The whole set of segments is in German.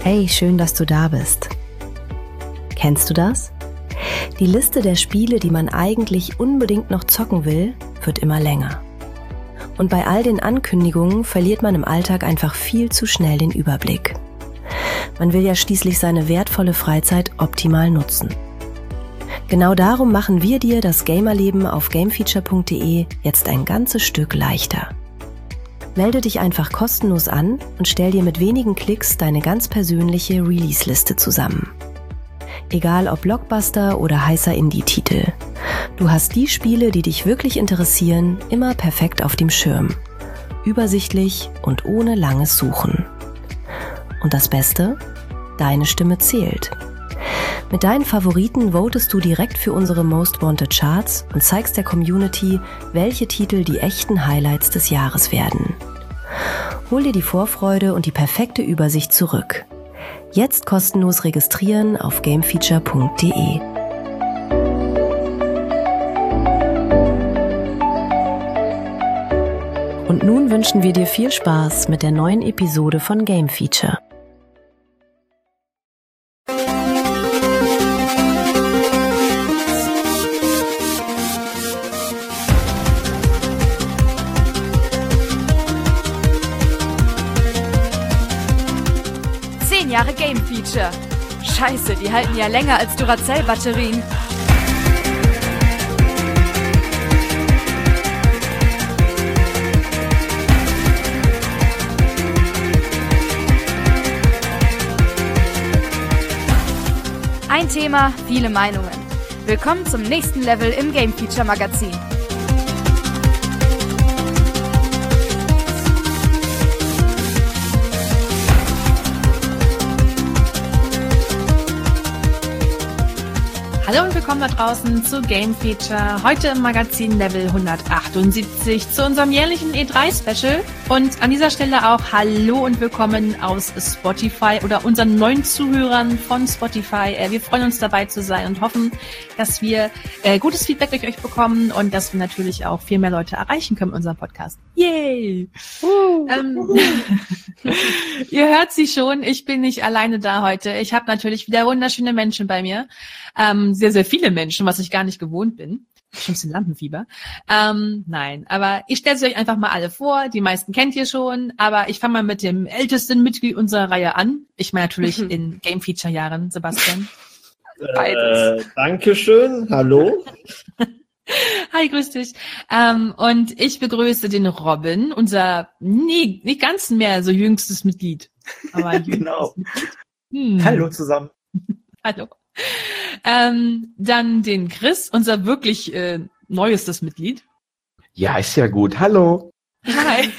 Hey, schön, dass du da bist. Kennst du das? Die Liste der Spiele, die man eigentlich unbedingt noch zocken will, wird immer länger. Und bei all den Ankündigungen verliert man im Alltag einfach viel zu schnell den Überblick. Man will ja schließlich seine wertvolle Freizeit optimal nutzen. Genau darum machen wir dir das Gamerleben auf gamefeature.de jetzt ein ganzes Stück leichter. Melde dich einfach kostenlos an und stell dir mit wenigen Klicks deine ganz persönliche Release-Liste zusammen. Egal ob Blockbuster oder heißer Indie-Titel. Du hast die Spiele, die dich wirklich interessieren, immer perfekt auf dem Schirm. Übersichtlich und ohne langes Suchen. Und das Beste? Deine Stimme zählt. Mit deinen Favoriten votest du direkt für unsere Most Wanted Charts und zeigst der Community, welche Titel die echten Highlights des Jahres werden. Hol dir die Vorfreude und die perfekte Übersicht zurück. Jetzt kostenlos registrieren auf gamefeature.de. Und nun wünschen wir dir viel Spaß mit der neuen Episode von Game Feature. Jahre Game Feature. Scheiße, die halten ja länger als Duracell-Batterien. Ein Thema, viele Meinungen. Willkommen zum nächsten Level im Game Feature Magazin. Hallo und willkommen da draußen zu Game Feature, heute im Magazin Level 178 zu unserem jährlichen E3-Special. Und an dieser Stelle auch Hallo und willkommen aus Spotify oder unseren neuen Zuhörern von Spotify. Wir freuen uns dabei zu sein und hoffen, dass wir gutes Feedback durch euch bekommen und dass wir natürlich auch viel mehr Leute erreichen können mit unserem Podcast. Yay! Ihr hört sie schon, ich bin nicht alleine da heute. Ich habe natürlich wieder wunderschöne Menschen bei mir. Sehr, sehr viele Menschen, was ich gar nicht gewohnt bin. Schon ein bisschen Lampenfieber. Nein, aber ich stelle sie euch einfach mal alle vor. Die meisten kennt ihr schon, aber ich fange mal mit dem ältesten Mitglied unserer Reihe an. Ich meine natürlich in Game Feature Jahren, Sebastian. Beides. Dankeschön, hallo. Hi, grüß dich. Und ich begrüße den Robin, unser nicht ganz mehr so jüngstes Mitglied. Aber genau. Hallo zusammen. Hallo. Dann den Chris, unser wirklich neuestes Mitglied. Ja, ist ja gut. Hallo. Hi.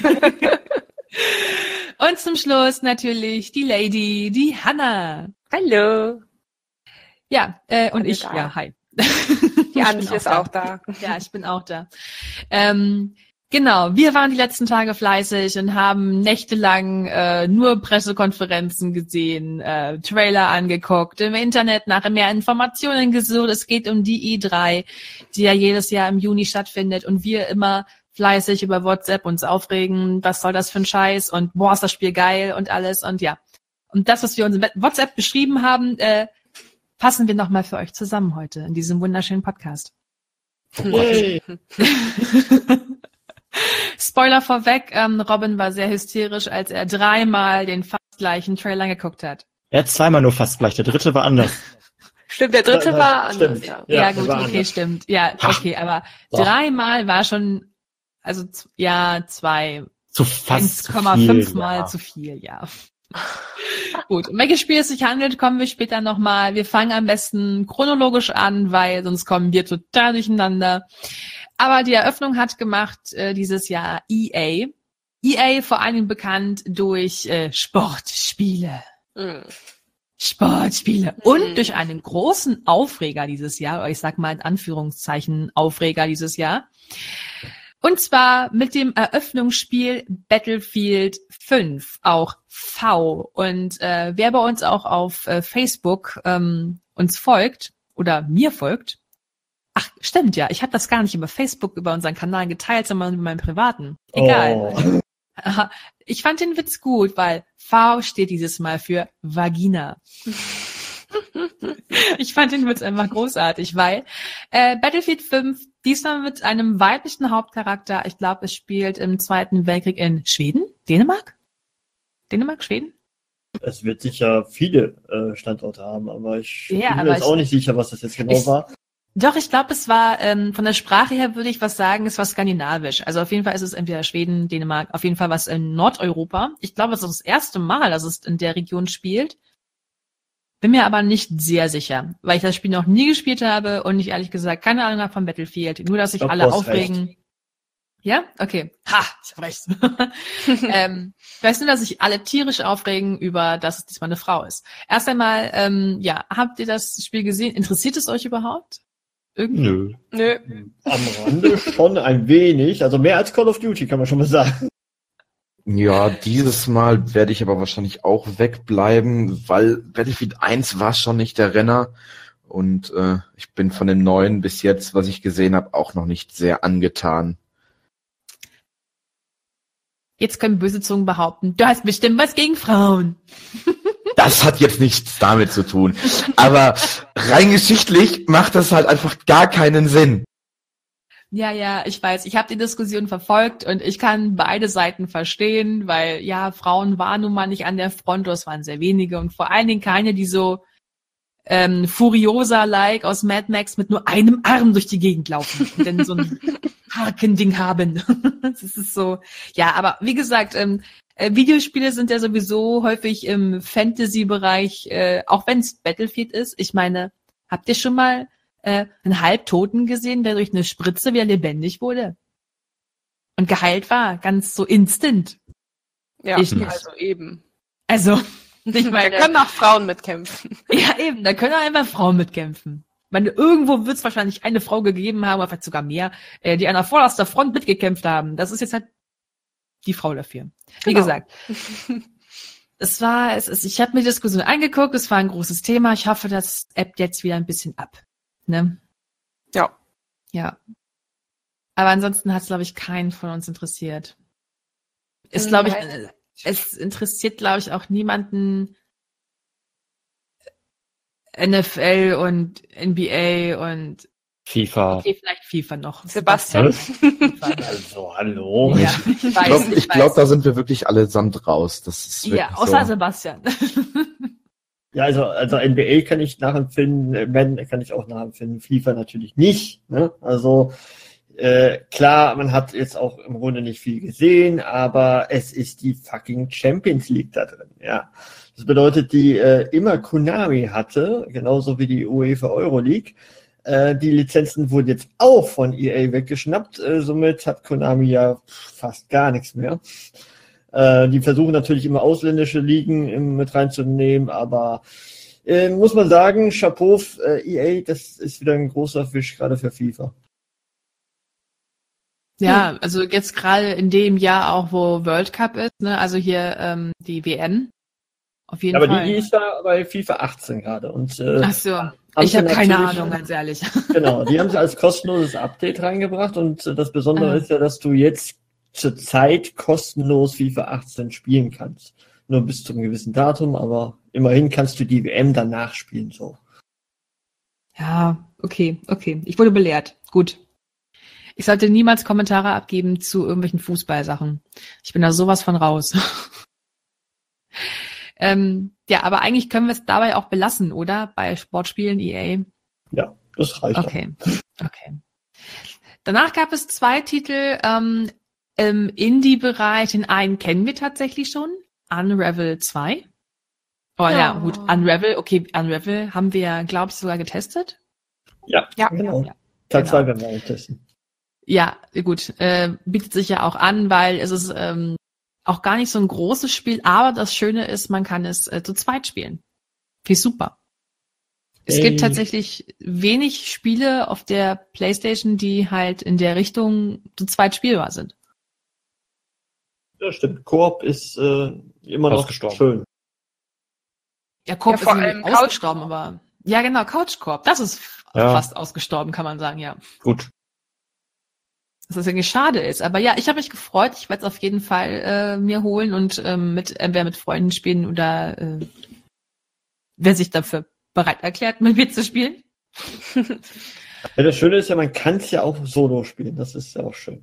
Und zum Schluss natürlich die Lady, die Hannah. Hallo. Ja, und ich, da. ja, hi. Die Antje ist auch da. Ja, ich bin auch da. Genau, wir waren die letzten Tage fleißig und haben nächtelang nur Pressekonferenzen gesehen, Trailer angeguckt, im Internet nach mehr Informationen gesucht. Es geht um die E3, die ja jedes Jahr im Juni stattfindet und wir immer fleißig über WhatsApp uns aufregen, was soll das für ein Scheiß und boah, ist das Spiel geil und alles und ja. Und das, was wir uns in WhatsApp beschrieben haben, fassen wir nochmal für euch zusammen heute in diesem wunderschönen Podcast. Yay. Spoiler vorweg, Robin war sehr hysterisch, als er 3-mal den fast gleichen Trailer geguckt hat. Er hat 2-mal nur fast gleich, der dritte war anders. Stimmt, der dritte war anders. Stimmt. Ja gut, war okay, anders. stimmt. Ja, okay, aber So. 3-mal war schon, also ja, 2, Zu fast 1,5 Mal ja. zu viel, ja. Gut, um welches Spiel es sich handelt, kommen wir später nochmal. Wir fangen am besten chronologisch an, weil sonst kommen wir total durcheinander. Aber die Eröffnung hat gemacht dieses Jahr EA. EA vor allem bekannt durch Sportspiele. Sportspiele. Und durch einen großen Aufreger dieses Jahr, oder ich sag mal in Anführungszeichen Aufreger dieses Jahr. Und zwar mit dem Eröffnungsspiel Battlefield 5, auch V. Und wer bei uns auch auf Facebook uns folgt oder mir folgt, ach, stimmt ja, ich habe das gar nicht über Facebook, über unseren Kanal geteilt, sondern über meinen privaten. Egal. Ich fand den Witz gut, weil V steht dieses Mal für Vagina. Ich fand den Witz einfach großartig, weil Battlefield 5 diesmal mit einem weiblichen Hauptcharakter, ich glaube, es spielt im Zweiten Weltkrieg in Schweden? Dänemark? Schweden? Es wird sicher viele Standorte haben, aber ich bin mir aber jetzt auch nicht sicher, was das jetzt genau war. Doch, ich glaube, es war, von der Sprache her würde ich was sagen, es war skandinavisch. Also auf jeden Fall ist es entweder Schweden, Dänemark, auf jeden Fall was in Nordeuropa. Ich glaube, es ist das erste Mal, dass es in der Region spielt. Bin mir aber nicht sehr sicher, weil ich das Spiel noch nie gespielt habe und ich ehrlich gesagt keine Ahnung habe von Battlefield. Nur, dass sich alle aufregen. Recht. Ja? Okay. Ha, ich hab recht. Ich weiß nur, dass sich alle tierisch aufregen über, dass es diesmal eine Frau ist. Erst einmal, habt ihr das Spiel gesehen? Interessiert es euch überhaupt? Irgendwie? Nö. Am Rande schon ein wenig, also mehr als Call of Duty, kann man schon mal sagen. Ja, dieses Mal werde ich aber wahrscheinlich auch wegbleiben, weil Battlefield 1 war schon nicht der Renner und ich bin von dem neuen bis jetzt, was ich gesehen habe, auch noch nicht sehr angetan. Jetzt können böse Zungen behaupten, du hast bestimmt was gegen Frauen. Das hat jetzt nichts damit zu tun, aber rein geschichtlich macht das halt einfach gar keinen Sinn. Ja, ich weiß. Ich habe die Diskussion verfolgt und ich kann beide Seiten verstehen, weil ja, Frauen waren nun mal nicht an der Front, das waren sehr wenige und vor allen Dingen keine, die so Furiosa-like aus Mad Max mit nur einem Arm durch die Gegend laufen und dann so ein Hakending haben. Das ist so, ja, aber wie gesagt, Videospiele sind ja sowieso häufig im Fantasy-Bereich, auch wenn es Battlefield ist. Ich meine, habt ihr schon mal einen Halbtoten gesehen, der durch eine Spritze wieder lebendig wurde und geheilt war, ganz so instant? Ja, ich nicht. Also eben. Also, ich meine, da können auch Frauen mitkämpfen. Ja, eben, da können auch einfach Frauen mitkämpfen. Ich meine, irgendwo wird es wahrscheinlich eine Frau gegeben haben, oder vielleicht sogar mehr, die an der vorderster Front mitgekämpft haben. Das ist jetzt halt die Frau dafür. Wie gesagt. Ich habe mir die Diskussion angeguckt, es war ein großes Thema. Ich hoffe, das ebbt jetzt wieder ein bisschen ab. Ne? Ja. Ja. Aber ansonsten hat es, glaube ich, keinen von uns interessiert. Es interessiert, glaube ich, auch niemanden NFL und NBA und FIFA. Okay, vielleicht FIFA noch. Sebastian. Also, hallo. Ja, Ich glaube, da sind wir wirklich allesamt raus. Das ist ja, außer so. Sebastian. Ja, also NBA kann ich nachempfinden, Madden kann ich auch nachempfinden, FIFA natürlich nicht. Ne? Also klar, man hat jetzt auch im Grunde nicht viel gesehen, aber es ist die fucking Champions League da drin. Ja, das bedeutet, die immer Konami hatte, genauso wie die UEFA Euroleague. Die Lizenzen wurden jetzt auch von EA weggeschnappt, somit hat Konami ja fast gar nichts mehr. Die versuchen natürlich immer ausländische Ligen mit reinzunehmen, aber muss man sagen, Chapeau, EA, das ist wieder ein großer Fisch, gerade für FIFA. Ja, also jetzt gerade in dem Jahr auch, wo World Cup ist, ne, also hier die WM. Auf jeden Fall. Aber die ist da bei FIFA 18 gerade. Und, ach so, ich habe keine Ahnung, ganz ehrlich. Genau, die haben sie als kostenloses Update reingebracht und das Besondere ist ja, dass du jetzt zurzeit kostenlos FIFA 18 spielen kannst. Nur bis zu einem gewissen Datum, aber immerhin kannst du die WM danach spielen, so. Ja, okay. Ich wurde belehrt. Gut. Ich sollte niemals Kommentare abgeben zu irgendwelchen Fußballsachen. Ich bin da sowas von raus. Ja, aber eigentlich können wir es dabei auch belassen, oder? Bei Sportspielen EA. Ja, das reicht. Okay. Danach gab es 2 Titel im Indie-Bereich. Den einen kennen wir tatsächlich schon. Unravel 2. Oh ja, gut. Unravel haben wir, glaube ich, sogar getestet. Ja. Genau. Ja, Teil 2 werden wir auch testen. Ja, gut. Bietet sich ja auch an, weil es ist auch gar nicht so ein großes Spiel, aber das Schöne ist, man kann es zu zweit spielen. Wie super. Es gibt tatsächlich wenig Spiele auf der PlayStation, die halt in der Richtung zu zweit spielbar sind. Ja, stimmt. Koop ist immer noch schön. Ja, Koop ist ausgestorben, aber ja, genau, Couch Koop. Das ist fast ausgestorben, kann man sagen, ja. Gut. dass das irgendwie schade ist. Aber ja, ich habe mich gefreut. Ich werde es auf jeden Fall mir holen und entweder mit Freunden spielen oder wer sich dafür bereit erklärt, mit mir zu spielen. Ja, das Schöne ist ja, man kann es ja auch solo spielen. Das ist ja auch schön.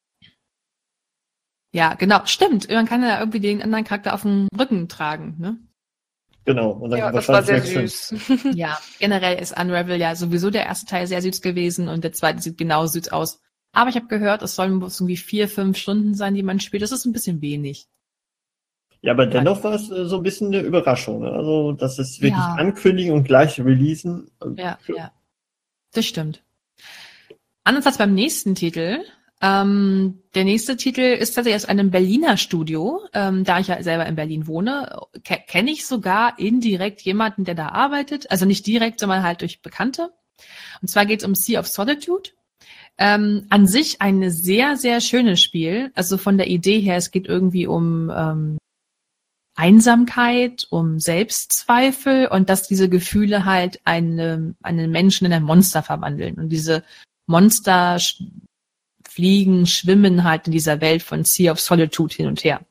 Ja, genau, stimmt. Man kann ja irgendwie den anderen Charakter auf dem Rücken tragen, ne? Genau. Und dann Ja, das war sehr wechseln. süß. Ja, generell ist Unravel ja sowieso der erste Teil sehr süß gewesen und der zweite sieht genauso süß aus. Aber ich habe gehört, es sollen bloß irgendwie 4-5 Stunden sein, die man spielt. Das ist ein bisschen wenig. Ja, aber dennoch war es so ein bisschen eine Überraschung. Ne? Also, dass es wirklich Ja. ankündigen und gleich releasen. Ja. Das stimmt. Anders als beim nächsten Titel. Der nächste Titel ist tatsächlich aus einem Berliner Studio. Da ich ja selber in Berlin wohne, kenne ich sogar indirekt jemanden, der da arbeitet. Also nicht direkt, sondern halt durch Bekannte. Und zwar geht es um Sea of Solitude. An sich ein sehr, sehr schönes Spiel. Also von der Idee her, es geht irgendwie um Einsamkeit, um Selbstzweifel und dass diese Gefühle halt einen Menschen in ein Monster verwandeln. Und diese Monster fliegen, schwimmen halt in dieser Welt von Sea of Solitude hin und her.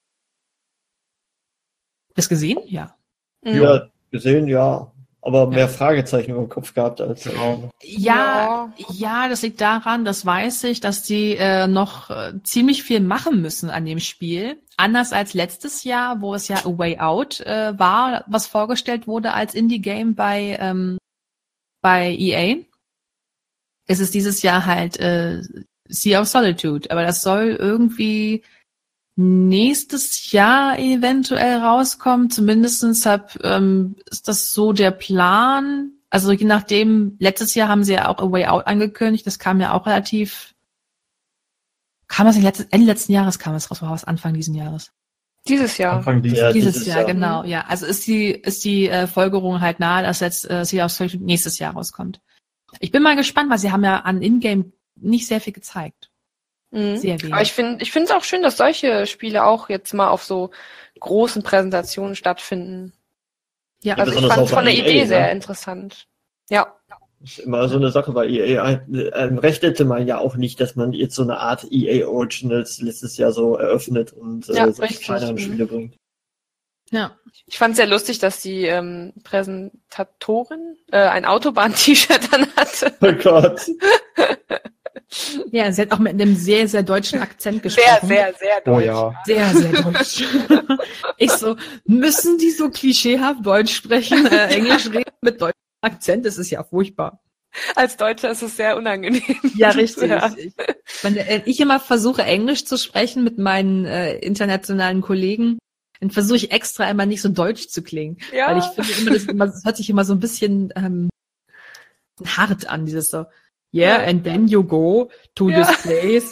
Das gesehen? Ja. Ja, gesehen, ja. Aber mehr Fragezeichen im Kopf gehabt als Ja, das liegt daran, das weiß ich, dass die noch ziemlich viel machen müssen an dem Spiel. Anders als letztes Jahr, wo es ja A Way Out war, was vorgestellt wurde als Indie-Game bei EA. Ist es dieses Jahr halt Sea of Solitude. Aber das soll irgendwie nächstes Jahr eventuell rauskommen. Zumindestens ist das so der Plan. Also je nachdem, letztes Jahr haben sie ja auch A Way Out angekündigt. Das kam ja auch relativ... Kam das Ende letzten Jahres kam es raus, oder was Anfang diesen Jahres? Dieses Jahr. Anfang Dieses Jahr, genau. Ja, also ist die Folgerung halt nahe, dass jetzt Sea of Solitude nächstes Jahr rauskommt. Ich bin mal gespannt, weil sie haben ja an Ingame nicht sehr viel gezeigt. Sehr wenig. Aber ich finde es auch schön, dass solche Spiele auch jetzt mal auf so großen Präsentationen stattfinden. Ja, Also ich besonders fand es auch von bei der EA, Idee ne? sehr interessant. Ja. Das ist immer so eine Sache bei EA. Rechnete man ja auch nicht, dass man jetzt so eine Art EA Originals letztes Jahr so eröffnet und solche richtig. kleineren Spiele bringt. ja. Ich fand es sehr lustig, dass die Präsentatorin ein Autobahn-T-Shirt dann hatte. Oh Gott. Ja, sie hat auch mit einem sehr, sehr deutschen Akzent Sehr, gesprochen. sehr, sehr Oh deutsch. ja. Sehr, sehr deutsch. Ich so, müssen die so klischeehaft Deutsch sprechen, Englisch reden mit deutschem Akzent? Das ist ja furchtbar. Als Deutscher ist es sehr unangenehm. Ja, richtig. Ja. Wenn ich immer versuche, Englisch zu sprechen mit meinen internationalen Kollegen, dann versuche ich extra immer nicht so deutsch zu klingen. Ja. Weil ich finde das hört sich immer so ein bisschen hart an, dieses so, yeah, and then you go to this place.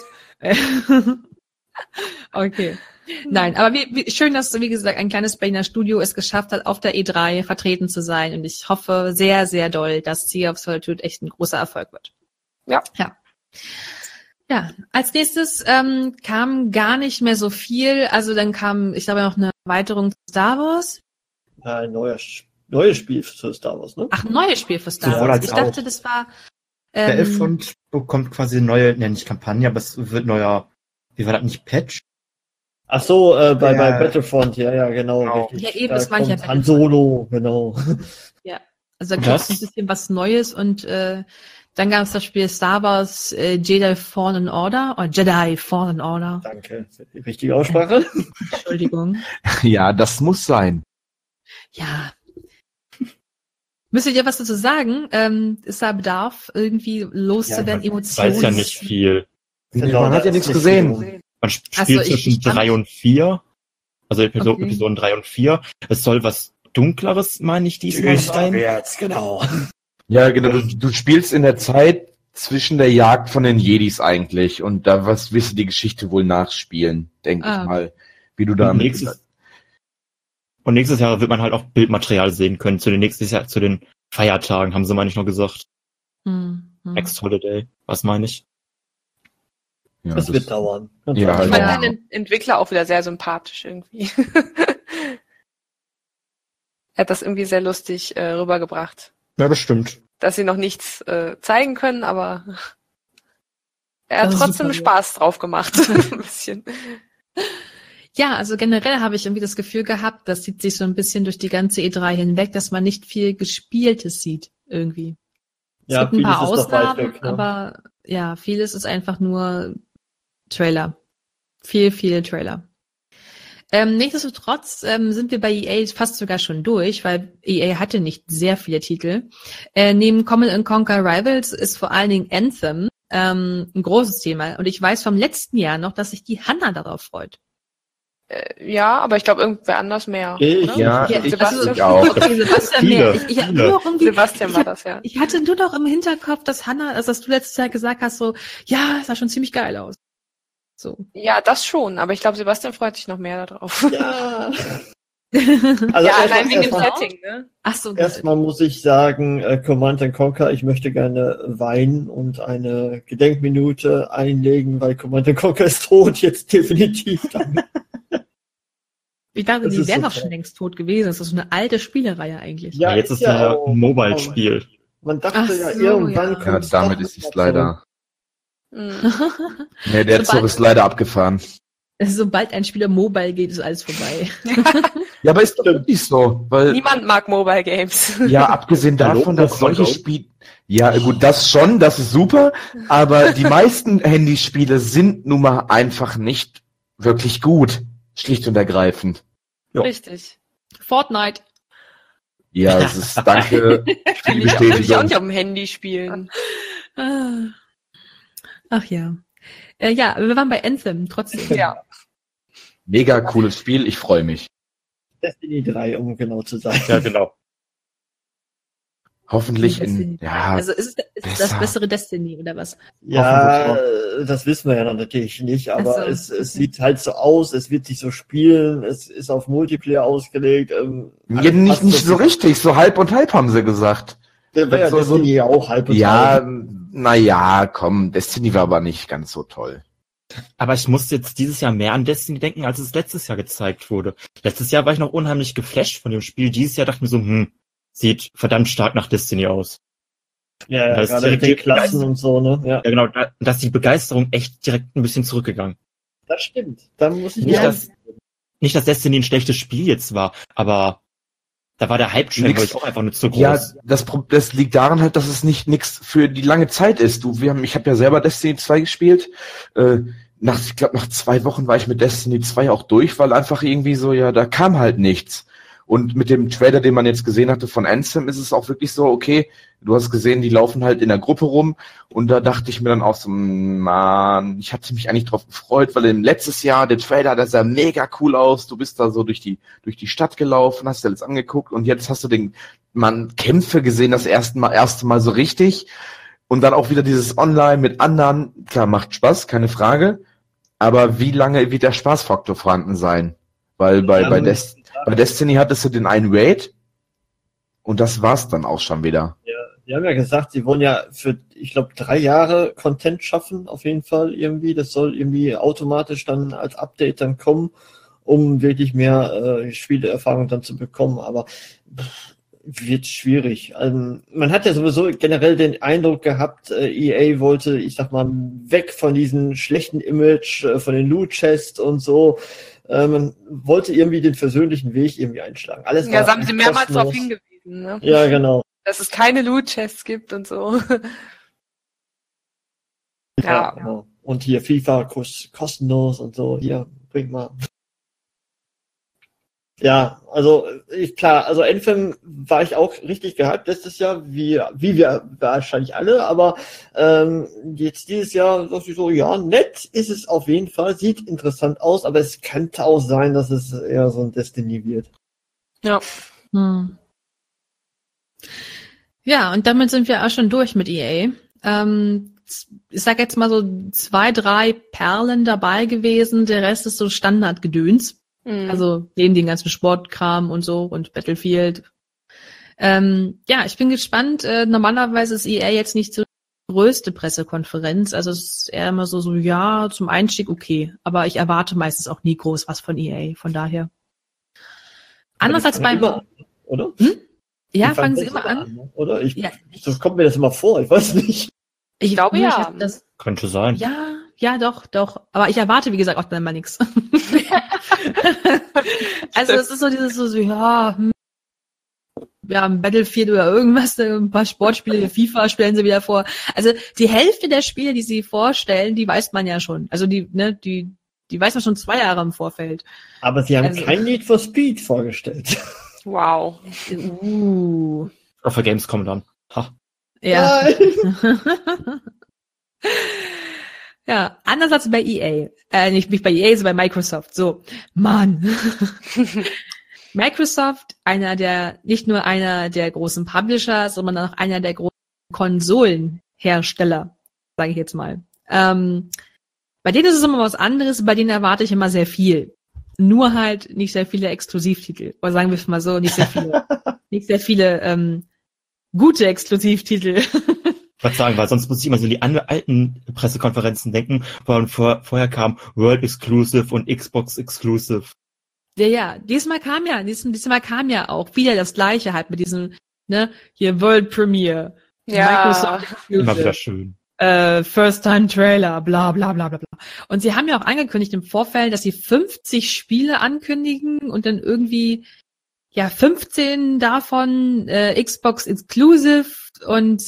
Okay. Nein, aber schön, dass, wie gesagt, ein kleines Berliner Studio es geschafft hat, auf der E3 vertreten zu sein. Und ich hoffe sehr, sehr doll, dass Sea of Solitude echt ein großer Erfolg wird. Ja. Ja, als nächstes kam gar nicht mehr so viel. Also dann kam, ich glaube, noch eine Erweiterung zu Star Wars. Ja, ein neues Spiel für Star Wars, ne? Ach, ein neues Spiel für Star Sowohl Wars. als Ich dachte, auch. das war... Der F-Front bekommt quasi eine neue, nicht Kampagne, aber es wird neuer, wie war das, nicht Patch? Ach so, bei Ja. Battlefront, ja, genau. Genau. Richtig. Ja, eben, Da das meine ich ja kommt Han Battlefront. Solo, genau. Also da gibt es Was? ein bisschen was Neues und dann gab es das Spiel Star Wars Jedi Fallen Order oder Jedi Fallen Order. Danke für die richtige Aussprache. Entschuldigung. Ja, das muss sein. Ja. Müsstet ihr was dazu sagen? Ist da Bedarf, irgendwie loszuwerden, Emotionen? Weiß ja nicht viel. Genau, Man hat da ja ist nichts nicht gesehen. viel. Man Ach so, spielt ich zwischen kann- 3 und 4. Also Okay. Episoden 3 und 4. Es soll was Dunkleres, meine ich, diesmal sein. Jetzt, genau. Ja, genau. Du spielst in der Zeit zwischen der Jagd von den Jedis eigentlich und da wirst du die Geschichte wohl nachspielen, denke Ah. ich mal. Wie du da Und nächstes Jahr wird man halt auch Bildmaterial sehen können. Zu den Feiertagen, haben sie, meine ich, noch gesagt. Next Holiday. Was meine ich? ja, Das wird dauern. Ja, Ich genau. fand den Entwickler auch wieder sehr sympathisch irgendwie. Er hat das irgendwie sehr lustig rübergebracht. Ja, das stimmt. Dass sie noch nichts zeigen können, aber Er hat Das ist trotzdem super. Spaß drauf gemacht. Ein bisschen. Ja, also generell habe ich irgendwie das Gefühl gehabt, das zieht sich so ein bisschen durch die ganze E3 hinweg, dass man nicht viel Gespieltes sieht irgendwie. Es gibt ein paar vieles ist noch weit Ausnahmen, weg, ne? aber ja, vieles ist einfach nur Trailer. Viele Trailer. Nichtsdestotrotz sind wir bei EA fast sogar schon durch, weil EA hatte nicht sehr viele Titel. Neben Command & Conquer Rivals ist vor allen Dingen Anthem ein großes Thema. Und ich weiß vom letzten Jahr noch, dass sich die Hannah darauf freut. Ja, aber ich glaube, irgendwer anders mehr. Ich? oder? Ja, Ja, Sebastian. ich auch. Okay, Sebastian Viele, mehr. Ich viele. nur noch irgendwie, Sebastian war das, ja. ich hatte nur noch im Hinterkopf, dass Hannah, also dass du letztes Jahr gesagt hast, so, ja, es sah schon ziemlich geil aus. So. Ja, das schon, aber ich glaube, Sebastian freut sich noch mehr darauf. Ja. Also ja, allein wegen dem erstmal, Setting, ne? Ach so, erstmal muss ich sagen, Command & Conquer, ich möchte gerne weinen und eine Gedenkminute einlegen, weil Command & Conquer ist tot, jetzt definitiv. ich dachte, das die ist wären so doch schon längst tot gewesen. Das ist so eine alte Spielereihe eigentlich. Ja, jetzt ist ja ja auch- ein Mobile-Spiel. Man dachte Ach ja so, irgendwann ja. Ja, kommt's damit doch ist es dazu. leider. Mhm. Nee, der Zug ist leider abgefahren. Sobald ein Spieler mobile geht, ist alles vorbei. Ja, aber ist doch wirklich so, weil Niemand mag Mobile Games. ja, abgesehen Hallo, davon, dass solche Hallo. Spiele, ja gut, das schon, das ist super, aber die meisten Handyspiele sind nun mal einfach nicht wirklich gut, schlicht und ergreifend. Ja. Richtig. Fortnite. Ja, es ist, danke für die Will ich auch Bestätigung. nicht auf dem Handy spielen. Ah. Ach ja. Ja, wir waren bei Anthem trotzdem. Ja. Mega cooles Spiel, ich freue mich. Destiny 3, um genau zu sein. Ja, genau. Hoffentlich Destiny. in, ja, Also ist es das besser. bessere Destiny oder was? Ja, das wissen wir ja noch natürlich nicht, aber Ach so, es okay. sieht halt so aus, es wird sich so spielen, es ist auf Multiplayer ausgelegt. ja, nicht so richtig, so halb und halb haben sie gesagt. Der war ja so- Destiny ja auch halb und Ja, halb. naja, komm, Destiny war aber nicht ganz so toll. Aber ich musste jetzt dieses Jahr mehr an Destiny denken, als es letztes Jahr gezeigt wurde. Letztes Jahr war ich noch unheimlich geflasht von dem Spiel. Dieses Jahr dachte ich mir so, sieht verdammt stark nach Destiny aus. Ja, Das ist gerade mit den direkt- Klassen und so, ne? Ja, Ja, genau, da ist die Begeisterung echt direkt ein bisschen zurückgegangen. das stimmt. Da muss ich Nicht, Ja. dass Destiny ein schlechtes Spiel jetzt war, aber da war der Hype-Train Nix. glaube ich auch einfach nur zu groß. Ja, das liegt daran halt, dass es nix für die lange Zeit ist. Ich habe ja selber Destiny 2 gespielt. Ich glaube, nach 2 Wochen war ich mit Destiny 2 auch durch, weil einfach irgendwie so, ja, da kam halt nichts. Und mit dem Trailer, den man jetzt gesehen hatte von Anthem, ist es auch wirklich so, okay, du hast gesehen, die laufen halt in der Gruppe rum. Und da dachte ich mir dann auch so, man, ich hatte mich eigentlich drauf gefreut, weil im letztes Jahr, der Trailer, der sah mega cool aus. Du bist da so durch die Stadt gelaufen, hast dir alles angeguckt und jetzt hast du Kämpfe gesehen, das erste Mal so richtig. Und dann auch wieder dieses Online mit anderen. Klar, macht Spaß, keine Frage. Aber wie lange wird der Spaßfaktor vorhanden sein? Weil bei Destiny hattest du den einen Raid und das war's dann auch schon wieder. Die haben ja gesagt, sie wollen ja für, ich glaube, 3 Jahre Content schaffen, auf jeden Fall irgendwie. Das soll irgendwie automatisch dann als Update dann kommen, um wirklich mehr Spieleerfahrung dann zu bekommen. Aber wird schwierig. Man hat ja sowieso generell den Eindruck gehabt, EA wollte, ich sag mal, weg von diesem schlechten Image, von den Loot-Chests und so. Man wollte irgendwie den versöhnlichen Weg irgendwie einschlagen. Alles Ja, war das haben sie mehrmals kostenlos. darauf hingewiesen, ne? Ja, genau. Dass es keine Loot-Chests gibt und so. Ja. Genau. Und hier FIFA kostenlos und so. Hier, bringt mal. Ja, also also Anthem war ich auch richtig gehypt letztes Jahr, wie wir wahrscheinlich alle, aber jetzt dieses Jahr dachte ich so, ja, nett ist es auf jeden Fall, sieht interessant aus, aber es könnte auch sein, dass es eher so ein Destiny wird. Ja. Ja, und damit sind wir auch schon durch mit EA. Ich sag jetzt mal so 2, 3 Perlen dabei gewesen, der Rest ist so Standardgedöns. Mhm. Also neben den ganzen Sportkram und so und Battlefield. Ja, ich bin gespannt. Normalerweise ist EA jetzt nicht so die größte Pressekonferenz. Also es ist eher immer so, ja, zum Einstieg okay. Aber ich erwarte meistens auch nie groß was von EA. Von daher. Anders als beim... Immer, oder? Ja, Die fangen sie besser immer an. Oder? Ja, So kommt mir das immer vor, ich weiß nicht. Ich glaube, ja. Das Könnte sein. Ja, doch. Aber ich erwarte, wie gesagt, auch dann mal nichts. Also es ist so dieses Battlefield oder irgendwas, ein paar Sportspiele, FIFA stellen sie wieder vor. Also die Hälfte der Spiele, die sie vorstellen, die weiß man ja schon. Also die weiß man schon 2 Jahre im Vorfeld. Aber sie haben kein Need for Speed vorgestellt. Wow. Auf der Gamescom dann. Ha. Ja. Ja, anders als bei EA. Nicht bei EA, sondern bei Microsoft. So, Mann. Microsoft, nicht nur einer der großen Publisher, sondern auch einer der großen Konsolenhersteller, sage ich jetzt mal. Bei denen ist es immer was anderes, bei denen erwarte ich immer sehr viel. Nur halt nicht sehr viele Exklusivtitel. Oder sagen wir es mal so, nicht sehr viele gute Exklusivtitel. Ich wollte sagen, weil sonst muss ich immer so an die alten Pressekonferenzen denken, wo vorher kam World Exclusive und Xbox Exclusive. Ja, diesmal kam ja auch wieder das Gleiche halt mit diesem, hier World Premiere, Microsoft Exclusive, Immer wieder schön. First-Time-Trailer, bla bla bla bla bla. Und sie haben ja auch angekündigt im Vorfeld, dass sie 50 Spiele ankündigen und dann irgendwie 15 davon Xbox Exclusive und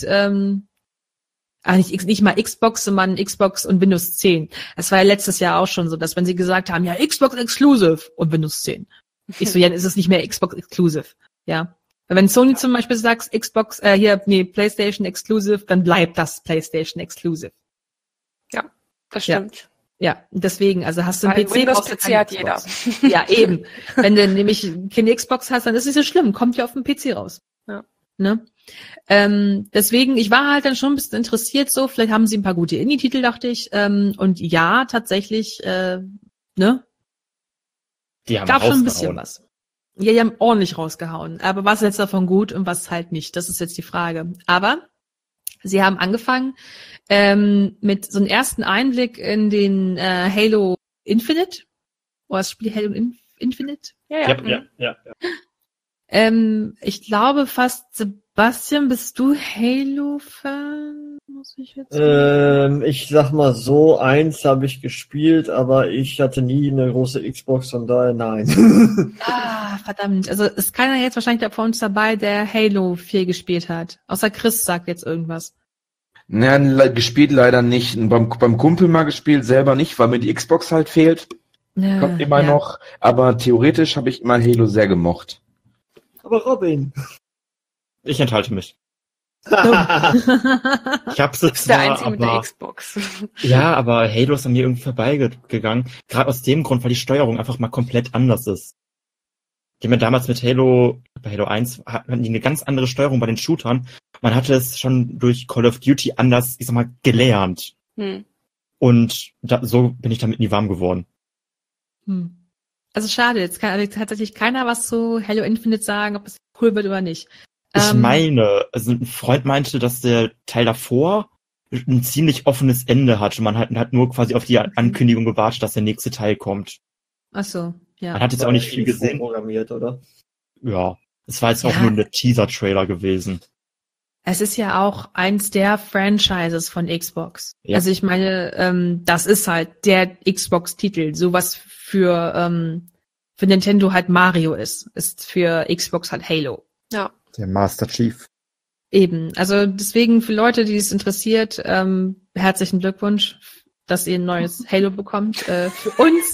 nicht mal Xbox, sondern Xbox und Windows 10. Das war ja letztes Jahr auch schon so, dass wenn sie gesagt haben, Xbox Exclusive und Windows 10. Ich so, dann ist es nicht mehr Xbox Exclusive. Ja. Wenn Sony zum Beispiel sagt, PlayStation Exclusive, dann bleibt das PlayStation Exclusive. Ja, das stimmt. Ja, deswegen, also hast du einen PC, Windows-PC hat jeder. Ja, eben. Wenn du nämlich keine Xbox hast, dann ist es nicht so schlimm, kommt ja auf dem PC raus. Ja. Ne? Deswegen, ich war halt dann schon ein bisschen interessiert, so, vielleicht haben sie ein paar gute Indie-Titel, dachte ich. Und ja, tatsächlich, Die haben gab schon ein bisschen rausgehauen. was. Ja, die haben ordentlich rausgehauen. Aber was ist jetzt davon gut und was halt nicht? Das ist jetzt die Frage. Aber sie haben angefangen mit so einem ersten Einblick in den Halo Infinite. Oder das Spiel Halo Infinite? Ja. Ich glaube fast, Sebastian, bist du Halo-Fan? Muss ich jetzt Ich sag mal so, 1 habe ich gespielt, aber ich hatte nie eine große Xbox, von daher nein. Verdammt. Also ist keiner jetzt wahrscheinlich von uns dabei, der Halo 4 gespielt hat. Außer Chris sagt jetzt irgendwas. Naja, gespielt leider nicht. Beim Kumpel mal gespielt, selber nicht, weil mir die Xbox halt fehlt. Kommt immer noch. Aber theoretisch habe ich immer Halo sehr gemocht. Aber Robin. Ich enthalte mich. Ich hab's Du jetzt bist der zwar, Einzige mit der aber, Xbox. ja, aber Halo ist an mir irgendwie vorbeigegangen. Gerade aus dem Grund, weil die Steuerung einfach mal komplett anders ist. Die haben ja damals mit bei Halo 1 hatten die eine ganz andere Steuerung bei den Shootern. Man hatte es schon durch Call of Duty anders, ich sag mal, gelernt. Und so bin ich damit nie warm geworden. Also schade, jetzt kann tatsächlich keiner was zu Halo Infinite sagen, ob es cool wird oder nicht. Ich meine, also ein Freund meinte, dass der Teil davor ein ziemlich offenes Ende hat. Man hat nur quasi auf die Ankündigung gewartet, dass der nächste Teil kommt. Ach so, ja. Man hat jetzt auch nicht viel gesehen. Programmiert, oder? Ja, es war jetzt auch nur ein Teaser-Trailer gewesen. Es ist ja auch eins der Franchises von Xbox. Ja. Also ich meine, das ist halt der Xbox-Titel. Sowas für Nintendo halt Mario ist für Xbox halt Halo. Ja. Der Master Chief. Eben. Also deswegen für Leute, die es interessiert, herzlichen Glückwunsch, dass ihr ein neues Halo bekommt. Für uns.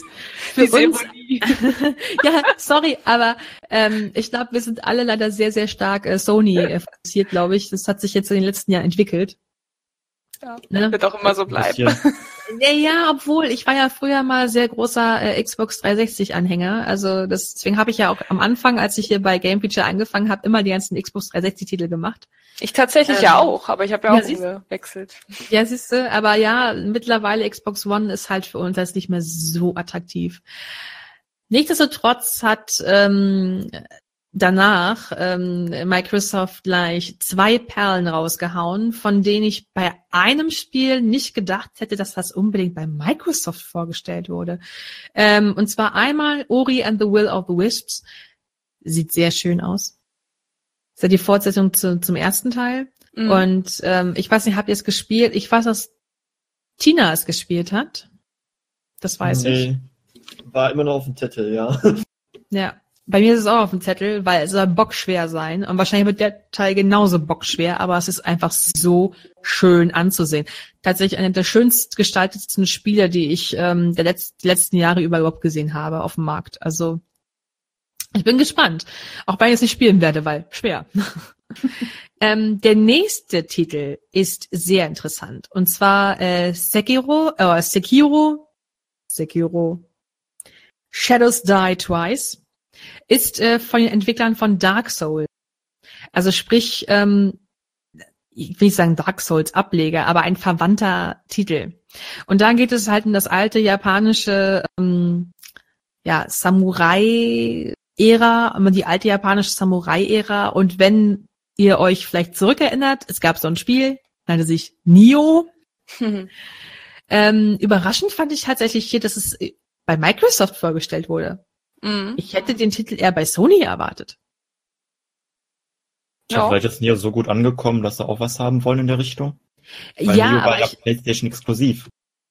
Ja, sorry, aber ich glaube, wir sind alle leider sehr, sehr stark Sony fokussiert, glaube ich. Das hat sich jetzt in den letzten Jahren entwickelt. Ja, Ne? wird auch immer so bleiben. Ja, obwohl, ich war ja früher mal sehr großer Xbox 360-Anhänger. Also deswegen habe ich ja auch am Anfang, als ich hier bei Game Feature angefangen habe, immer die ganzen Xbox 360-Titel gemacht. Ich tatsächlich ja auch, aber ich habe ja auch gewechselt. Ja, siehste, aber ja, mittlerweile Xbox One ist halt für uns jetzt nicht mehr so attraktiv. Nichtsdestotrotz hat danach Microsoft gleich 2 Perlen rausgehauen, von denen ich bei einem Spiel nicht gedacht hätte, dass das unbedingt bei Microsoft vorgestellt wurde. Und zwar einmal Ori and the Will of the Wisps. Sieht sehr schön aus. Das ist ja die Fortsetzung zum ersten Teil. Und ich weiß nicht, habt ihr es gespielt? Ich weiß, dass Tina es gespielt hat. Das weiß ich. War immer noch auf dem Zettel, ja. Ja, bei mir ist es auch auf dem Zettel, weil es soll bockschwer sein. Und wahrscheinlich wird der Teil genauso bockschwer, aber es ist einfach so schön anzusehen. Tatsächlich einer der schönst gestaltetsten Spiele, die ich die letzten Jahre überhaupt gesehen habe auf dem Markt. Also ich bin gespannt. Auch wenn ich es nicht spielen werde, weil schwer. Der nächste Titel ist sehr interessant. Und zwar Sekiro. Shadows Die Twice. Ist von den Entwicklern von Dark Souls. Also sprich, ich will nicht sagen Dark Souls Ableger, aber ein verwandter Titel. Und da geht es halt um das alte japanische Samurai-Ära, die alte japanische Samurai-Ära. Und wenn ihr euch vielleicht zurückerinnert, es gab so ein Spiel, nannte sich Nioh. Überraschend fand ich tatsächlich hier, dass es bei Microsoft vorgestellt wurde. Mhm. Ich hätte den Titel eher bei Sony erwartet. Ja. Vielleicht ist Nioh so gut angekommen, dass sie auch was haben wollen in der Richtung. Weil Ja, Nioh war aber ja PlayStation exklusiv.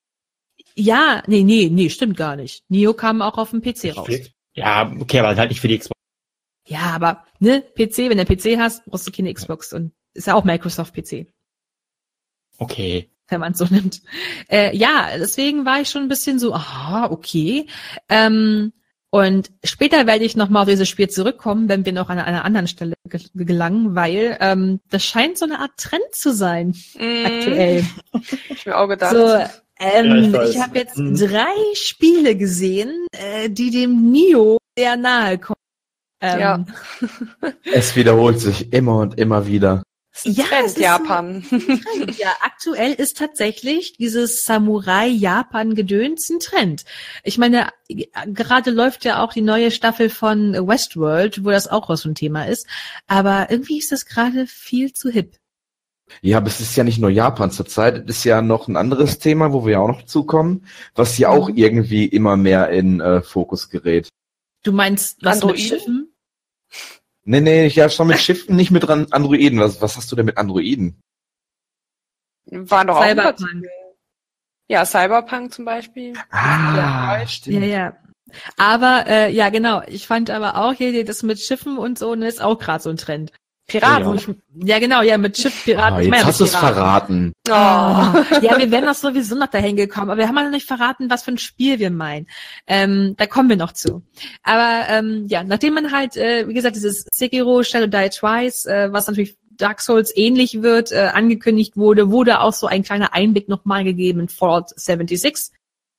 nee, stimmt gar nicht. Nioh kam auch auf dem PC raus. Ja, okay, aber halt nicht für die Xbox. Ja, aber, PC, wenn du PC hast, brauchst du keine Xbox und ist ja auch Microsoft PC, Okay. wenn man es so nimmt. Deswegen war ich schon ein bisschen so, aha, okay. Und später werde ich nochmal auf dieses Spiel zurückkommen, wenn wir noch an einer anderen Stelle gelangen, weil das scheint so eine Art Trend zu sein, aktuell. Hab ich mir auch gedacht. So, ich ich habe jetzt 3 Spiele gesehen, die dem Nioh sehr nahe kommen. Ja. Es wiederholt sich immer und immer wieder. Ja, Trend, es ist Japan. So ein Trend. Ja, aktuell ist tatsächlich dieses Samurai-Japan-Gedöns ein Trend. Ich meine, gerade läuft ja auch die neue Staffel von Westworld, wo das auch so ein Thema ist. Aber irgendwie ist das gerade viel zu hip. Ja, aber es ist ja nicht nur Japan zurzeit, es ist ja noch ein anderes Thema, wo wir ja auch noch zukommen, was ja auch irgendwie immer mehr in Fokus gerät. Du meinst was mit Androiden? Schiffen? Nee, ja, schon mit Schiffen, nicht mit Androiden. Was hast du denn mit Androiden? Waren doch auch ein paar Cyberpunk. Titel. Ja, Cyberpunk zum Beispiel. Ah, stimmt. Ja. Aber, genau. Ich fand aber auch hier das mit Schiffen und so, ist auch gerade so ein Trend. Piraten. Ja, genau, mit Schiff, Piraten. Ich Jetzt meine, hast du es Piraten. verraten. Oh. Ja, wir wären doch sowieso noch dahin gekommen, aber wir haben ja noch nicht verraten, was für ein Spiel wir meinen. Da kommen wir noch zu. Aber nachdem man halt, wie gesagt, dieses Sekiro Shadow Die Twice, was natürlich Dark Souls ähnlich wird, angekündigt wurde auch so ein kleiner Einblick nochmal gegeben in Fallout 76.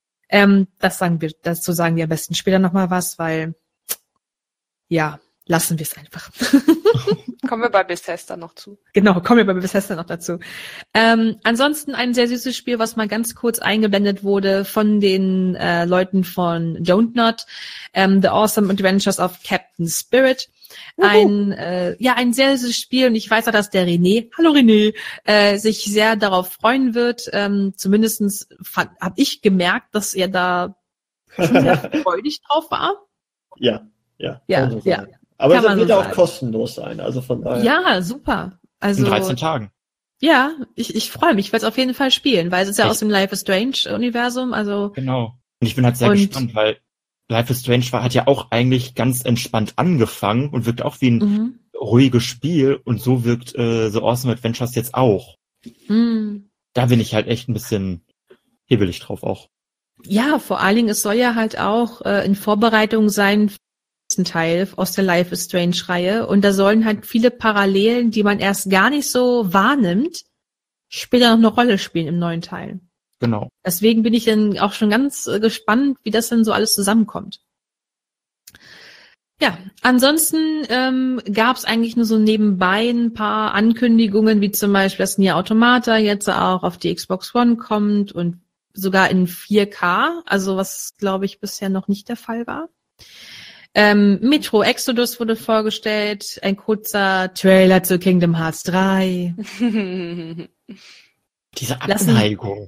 Dazu sagen wir am besten später nochmal was, weil lassen wir es einfach. Kommen wir bei Bethesda noch zu. Genau, kommen wir bei Bethesda noch dazu. Ansonsten ein sehr süßes Spiel, was mal ganz kurz eingeblendet wurde von den Leuten von Don't Not, The Awesome Adventures of Captain Spirit. Ein sehr süßes Spiel und ich weiß auch, dass der hallo René, sich sehr darauf freuen wird. Zumindestens habe ich gemerkt, dass er da schon sehr freudig drauf war. Ja. Ja. Aber Kann es man wird so auch sagen. kostenlos sein, also von daher. Ja, super. Also In 13 Tagen. ja, ich freue mich, ich werde es auf jeden Fall spielen, weil es ist ja Echt? aus dem Life is Strange Universum, also Genau. Und ich bin halt sehr gespannt, weil Life is Strange hat ja auch eigentlich ganz entspannt angefangen und wirkt auch wie ein ruhiges Spiel und so wirkt The Awesome Adventures jetzt auch. Da bin ich halt echt ein bisschen hibbelig drauf auch. Ja, vor allen Dingen, es soll ja halt auch in Vorbereitung sein für den nächsten Teil aus der Life is Strange-Reihe. Und da sollen halt viele Parallelen, die man erst gar nicht so wahrnimmt, später noch eine Rolle spielen im neuen Teil. Genau. Deswegen bin ich dann auch schon ganz gespannt, wie das dann so alles zusammenkommt. Ja, ansonsten gab es eigentlich nur so nebenbei ein paar Ankündigungen, wie zum Beispiel, dass Nier Automata jetzt auch auf die Xbox One kommt und sogar in 4K, also was, glaube ich, bisher noch nicht der Fall war. Metro Exodus wurde vorgestellt, ein kurzer Trailer zu Kingdom Hearts 3. Diese Abneigung.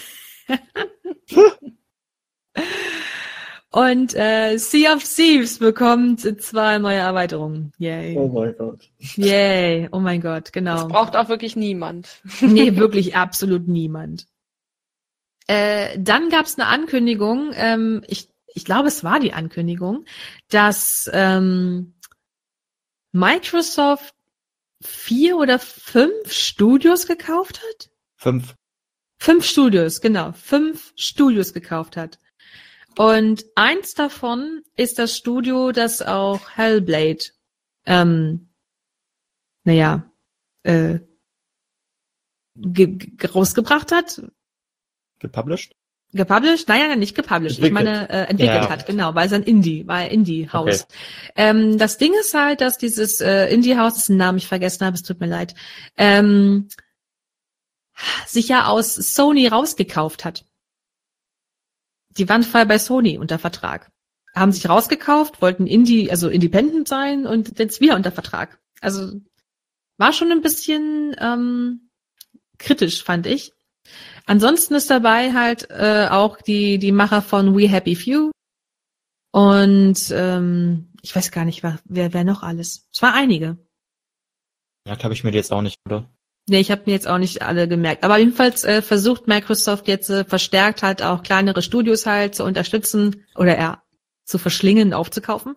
Und Sea of Thieves bekommt 2 neue Erweiterungen. Yay. Oh mein Gott. Yay. Oh mein Gott, genau. Das braucht auch wirklich niemand. Nee, wirklich absolut niemand. Dann gab es eine Ankündigung, ich glaube, es war die Ankündigung, dass Microsoft 4 oder 5 Studios gekauft hat? 5. 5 Studios, genau. 5 Studios gekauft hat. Und eins davon ist das Studio, das auch Hellblade rausgebracht hat. Gepublished? Gepublished? Naja, nicht gepublished. Ich meine, entwickelt hat, genau, weil es ein Indie-Haus. Okay. Das Ding ist halt, dass dieses Indie-Haus, dessen Namen ich vergessen habe, es tut mir leid, sich ja aus Sony rausgekauft hat. Die waren vorher bei Sony unter Vertrag. Haben sich rausgekauft, wollten independent sein und jetzt wieder unter Vertrag. Also war schon ein bisschen kritisch, fand ich. Ansonsten ist dabei halt auch die Macher von We Happy Few und ich weiß gar nicht, wer noch alles. Es war einige. Ja, glaube ich mir jetzt auch nicht, oder? Nee, ich habe mir jetzt auch nicht alle gemerkt. Aber jedenfalls versucht Microsoft jetzt verstärkt halt auch kleinere Studios halt zu unterstützen oder zu verschlingen, aufzukaufen.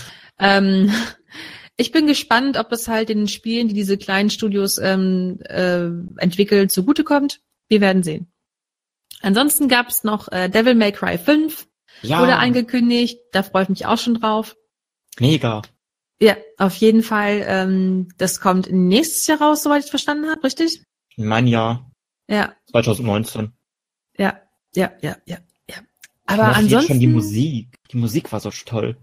Ich bin gespannt, ob es halt den Spielen, die diese kleinen Studios entwickeln, zugutekommt. Wir werden sehen. Ansonsten gab es noch Devil May Cry 5. Ja. Wurde angekündigt. Da freue ich mich auch schon drauf. Mega. Ja, auf jeden Fall. Das kommt nächstes Jahr raus, soweit ich verstanden habe, richtig? Mein Jahr. Ja. 2019. Ja. Aber Noch jetzt ansonsten... schon die Musik. Die Musik war so toll.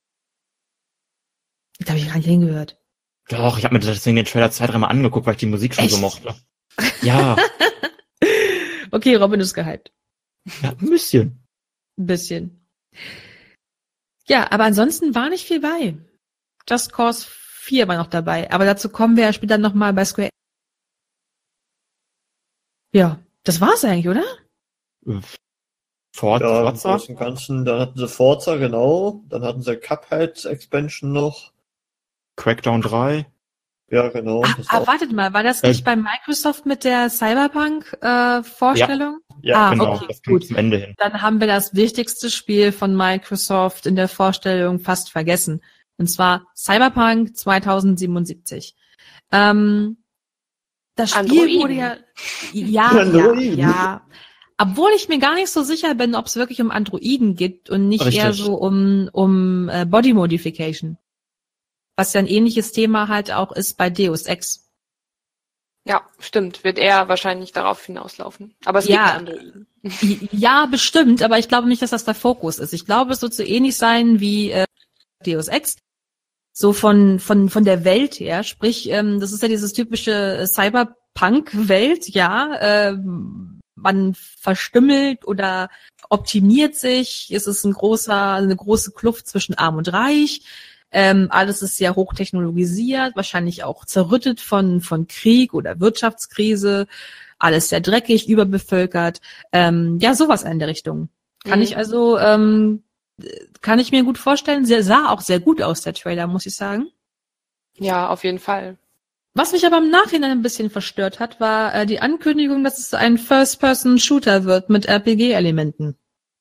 Da habe ich gar nicht hingehört. Doch, ich habe mir deswegen den Trailer 2-3 Mal angeguckt, weil ich die Musik schon Echt? so mochte. Ja. Okay, Robin ist gehypt. Ja, ein bisschen. Ein bisschen. Ja, aber ansonsten war nicht viel bei. Just Cause 4 war noch dabei. Aber dazu kommen wir ja später nochmal bei Square. Ja, das war's eigentlich, oder? Forza? Im Großen und Ganzen, dann hatten sie Forza, genau. Dann hatten sie Cuphead Expansion noch. Crackdown 3. Ja, genau. Wartet mal, war das nicht bei Microsoft mit der Cyberpunk-Vorstellung? Ja, Genau, okay, das kommt gut. zum Ende hin. Dann haben wir das wichtigste Spiel von Microsoft in der Vorstellung fast vergessen. Und zwar Cyberpunk 2077. Das Spiel wurde ja. Obwohl ich mir gar nicht so sicher bin, ob es wirklich um Androiden geht und nicht Richtig. eher so um Body Modification. Was ja ein ähnliches Thema halt auch ist bei Deus Ex. Ja, stimmt. Wird eher wahrscheinlich darauf hinauslaufen. Aber es gibt Androiden. Ja, bestimmt, aber ich glaube nicht, dass das der Fokus ist. Ich glaube, es wird so ähnlich sein wie Deus Ex. So von der Welt her. Sprich, das ist ja dieses typische Cyberpunk-Welt, ja. Man verstümmelt oder optimiert sich. Es ist eine große Kluft zwischen Arm und Reich. Alles ist sehr hochtechnologisiert, wahrscheinlich auch zerrüttet von Krieg oder Wirtschaftskrise. Alles sehr dreckig, überbevölkert. Ja, sowas in der Richtung. Kann ich mir gut vorstellen. Sah auch sehr gut aus, der Trailer, muss ich sagen. Ja, auf jeden Fall. Was mich aber im Nachhinein ein bisschen verstört hat, war die Ankündigung, dass es ein First-Person-Shooter wird mit RPG-Elementen.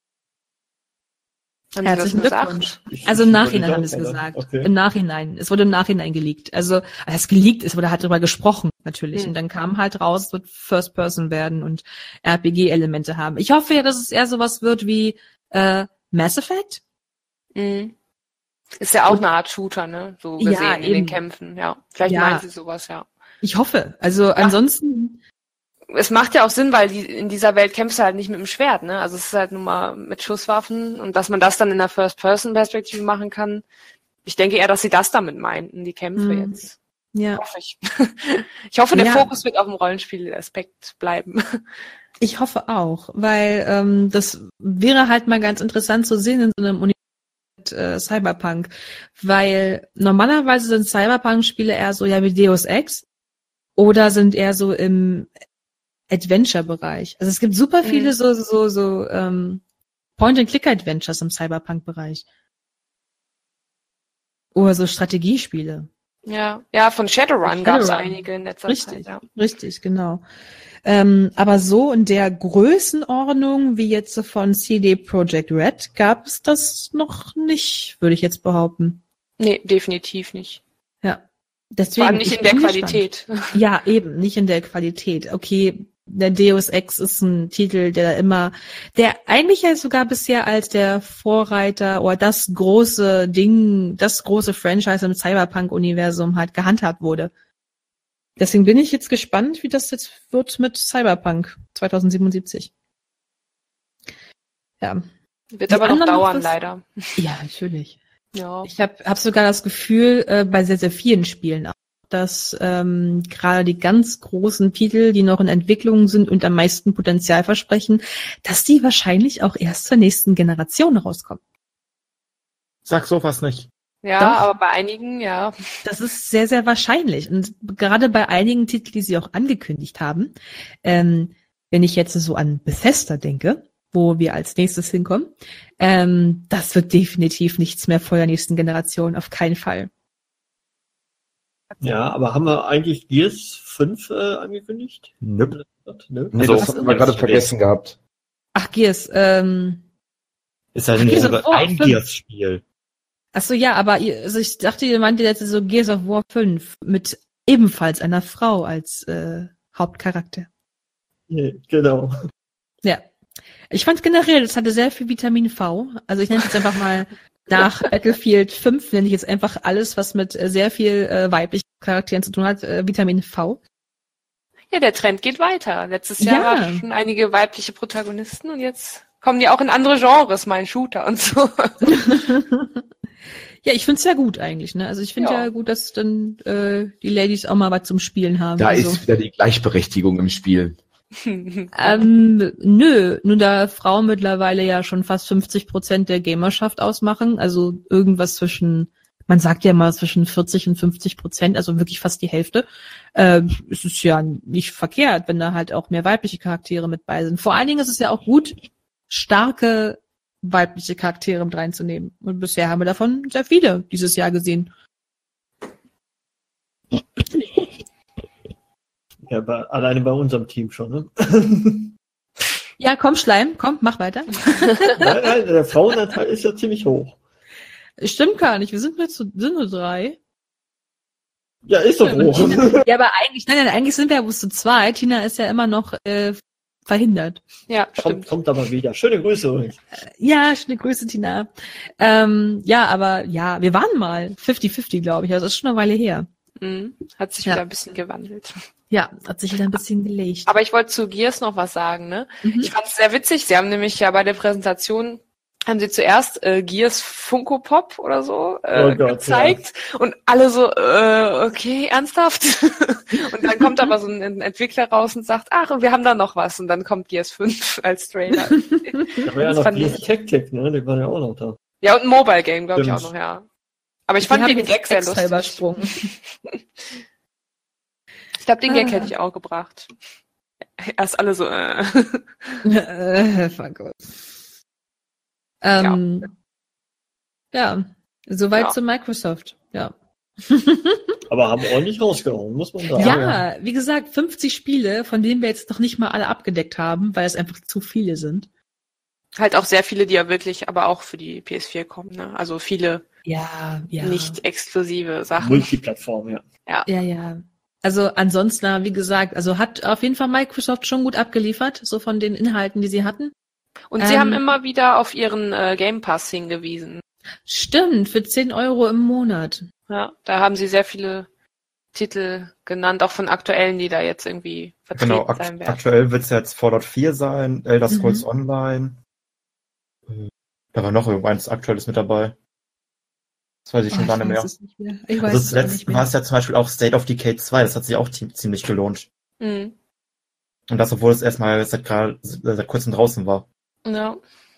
Herzlichen Glückwunsch. Also im Nachhinein haben sie es gesagt. Okay. Im Nachhinein. Es wurde im Nachhinein geleakt. Also es geleakt, es wurde halt darüber gesprochen, natürlich. Und dann kam halt raus, es wird First Person werden und RPG-Elemente haben. Ich hoffe ja, dass es eher sowas wird wie Mass Effect. Mhm. Ist ja auch eine Art Shooter, ne? So gesehen in den Kämpfen, ja. Vielleicht meinen sie sowas, ja. Ich hoffe. Also ansonsten... Es macht ja auch Sinn, weil in dieser Welt kämpfst du halt nicht mit dem Schwert, ne? Also es ist halt nun mal mit Schusswaffen und dass man das dann in der First-Person-Perspektive machen kann. Ich denke eher, dass sie das damit meinten, die Kämpfe jetzt. Ja. Hoffe ich. Ich hoffe, der Fokus wird auf dem Rollenspiel-Aspekt bleiben. Ich hoffe auch, weil das wäre halt mal ganz interessant zu sehen in so einem Universum mit Cyberpunk, weil normalerweise sind Cyberpunk-Spiele eher so ja wie Deus Ex oder sind eher so im Adventure-Bereich. Also es gibt super viele so Point-and-Click-Adventures im Cyberpunk-Bereich. Oder so Strategiespiele. Ja, von Shadowrun gab es einige in letzter Zeit. Ja. Richtig, genau. Aber so in der Größenordnung wie jetzt so von CD Projekt Red gab es das noch nicht, würde ich jetzt behaupten. Nee, definitiv nicht. Ja. Deswegen, Vor allem nicht ich in der bin Qualität. gespannt. Ja, eben, nicht in der Qualität. Okay, der Deus Ex ist ein Titel, der eigentlich ja sogar bisher als der Vorreiter oder das große Ding, das große Franchise im Cyberpunk-Universum halt gehandhabt wurde. Deswegen bin ich jetzt gespannt, wie das jetzt wird mit Cyberpunk 2077. Ja. Wird Die aber noch anderen dauern, was- leider. Ja, natürlich. Ja. Ich hab sogar das Gefühl, bei sehr, sehr vielen Spielen auch, dass gerade die ganz großen Titel, die noch in Entwicklung sind und am meisten Potenzial versprechen, dass die wahrscheinlich auch erst zur nächsten Generation rauskommen. Sag sowas nicht. Ja, Doch. aber bei einigen, ja. Das ist sehr, sehr wahrscheinlich. Und gerade bei einigen Titeln, die sie auch angekündigt haben, wenn ich jetzt so an Bethesda denke, wo wir als nächstes hinkommen, das wird definitiv nichts mehr vor der nächsten Generation, auf keinen Fall. Ja, aber haben wir eigentlich Gears 5 angekündigt? Nope. Nö. Nee, Also, das haben wir gerade vergessen gehabt. Ach, Gears, Ist halt Gears of nur War ein 5. Gears-Spiel. ach so, ja, aber ich dachte, ihr meint jetzt so Gears of War 5 mit ebenfalls einer Frau als Hauptcharakter. Nee, genau. Ja. Ich fand generell, das hatte sehr viel Vitamin V. Also ich nenne es jetzt einfach mal nach Battlefield 5, nenne ich jetzt einfach alles, was mit sehr viel weiblichen Charakteren zu tun hat, Vitamin V. Ja, der Trend geht weiter. Letztes Jahr Ja. waren schon einige weibliche Protagonisten und jetzt kommen die auch in andere Genres, mal in Shooter und so. Ja, ich find's ja gut eigentlich, ne? Also ich finde Ja. ja gut, dass dann die Ladies auch mal was zum Spielen haben. Da also. ist wieder die Gleichberechtigung im Spiel. Nö, nur da Frauen mittlerweile ja schon fast 50% der Gamerschaft ausmachen, also irgendwas zwischen, man sagt ja mal zwischen 40 und 50%, also wirklich fast die Hälfte, ist es ja nicht verkehrt, wenn da halt auch mehr weibliche Charaktere mit bei sind. Vor allen Dingen ist es ja auch gut, starke weibliche Charaktere mit reinzunehmen. Und bisher haben wir davon sehr viele dieses Jahr gesehen. Ja, alleine bei unserem Team schon, ne? Ja, komm, Schleim, komm, mach weiter. Nein, der Frauenanteil ist ja ziemlich hoch. Stimmt gar nicht, wir sind nur 3. Ja, ist doch hoch. Ja, aber eigentlich, nein, eigentlich sind wir ja bloß zu zweit. Tina ist ja immer noch verhindert. Ja, stimmt. Kommt aber wieder. Schöne Grüße übrigens. Ja, schöne Grüße, Tina. Ja, aber ja, wir waren mal 50-50, glaube ich. Also das ist schon eine Weile her. Mhm. Hat sich Ja. wieder ein bisschen gewandelt. Ja, hat sich wieder ein bisschen gelegt. Aber ich wollte zu Gears noch was sagen, ne? Mhm. Ich fand es sehr witzig. Sie haben nämlich ja bei der Präsentation haben sie zuerst Gears Funko Pop oder so Oh Gott, gezeigt und alle so, okay, ernsthaft? Und dann kommt aber so ein Entwickler raus und sagt, ach, und wir haben da noch was. Und dann kommt Gears 5 als Trailer. Da war ja Das noch fand Gears ich- Tactic, ne? Die waren ja auch noch da. Ja, und ein Mobile Game, glaube ich, auch Stimmt. noch, ja. Aber ich fand den Gag sehr lustig. Übersprungen. Ich glaube, den Gag Ah. hätte ich auch gebracht. Erst alle so, Fuck off. Ja, soweit Ja. zu Microsoft. Ja. Aber haben ordentlich rausgehauen, muss man sagen. Ja, wie gesagt, 50 Spiele, von denen wir jetzt noch nicht mal alle abgedeckt haben, weil es einfach zu viele sind. Halt auch sehr viele, die ja wirklich aber auch für die PS4 kommen, ne? Also viele Ja. nicht exklusive Sachen. Multiplattform, ja. Ja. Also ansonsten, wie gesagt, also hat auf jeden Fall Microsoft schon gut abgeliefert, so von den Inhalten, die sie hatten. Und sie haben immer wieder auf ihren Game Pass hingewiesen. Stimmt, für 10 € im Monat. Ja, da haben sie sehr viele Titel genannt, auch von aktuellen, die da jetzt irgendwie vertreten Genau, sein werden. aktuell wird es jetzt Fallout 4 sein, Elder Scrolls Online. Da war noch irgendwas Aktuelles mit dabei. Das weiß ich schon gar nicht mehr. Ich weiß Also es auch zuletzt nicht mehr. war es ja zum Beispiel auch State of Decay 2, das hat sich auch ziemlich gelohnt. Mhm. Und das, obwohl es erstmal seit kurzem draußen war. Ja.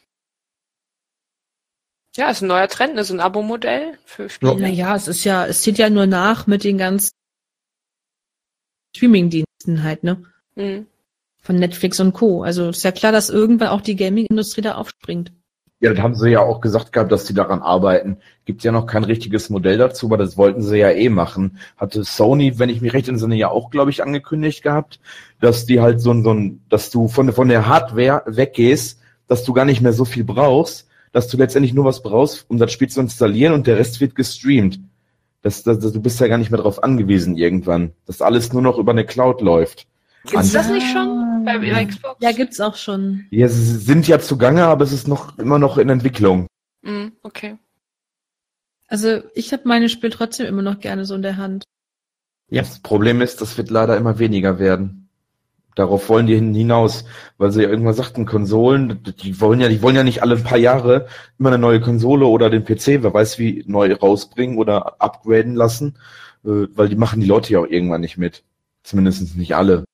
Ja, ist ein neuer Trend, ist ein Abo-Modell für Spiele. Naja, es zieht ja nur nach mit den ganzen Streaming-Diensten halt, ne? Mhm. Von Netflix und Co. Also ist ja klar, dass irgendwann auch die Gaming-Industrie da aufspringt. Ja, das haben sie ja auch gesagt gehabt, dass sie daran arbeiten. Gibt ja noch kein richtiges Modell dazu, aber das wollten sie ja machen. Hatte Sony, wenn ich mich recht entsinne, ja auch, glaube ich, angekündigt gehabt, dass die halt dass du von der Hardware weggehst, dass du gar nicht mehr so viel brauchst, dass du letztendlich nur was brauchst, um das Spiel zu installieren und der Rest wird gestreamt. Du bist ja gar nicht mehr darauf angewiesen irgendwann, dass alles nur noch über eine Cloud läuft. Ist das nicht schon bei Xbox? Ja, gibt's auch schon. Ja, sie sind ja zugange, aber es ist immer noch in Entwicklung. Okay. Also ich habe meine Spiele trotzdem immer noch gerne so in der Hand. Ja. Das Problem ist, das wird leider immer weniger werden. Darauf wollen die hinaus, weil sie ja irgendwann sagten, Konsolen, die wollen ja nicht alle paar Jahre immer eine neue Konsole oder den PC, wer weiß wie, neu rausbringen oder upgraden lassen, weil die machen die Leute ja auch irgendwann nicht mit. Zumindest nicht alle.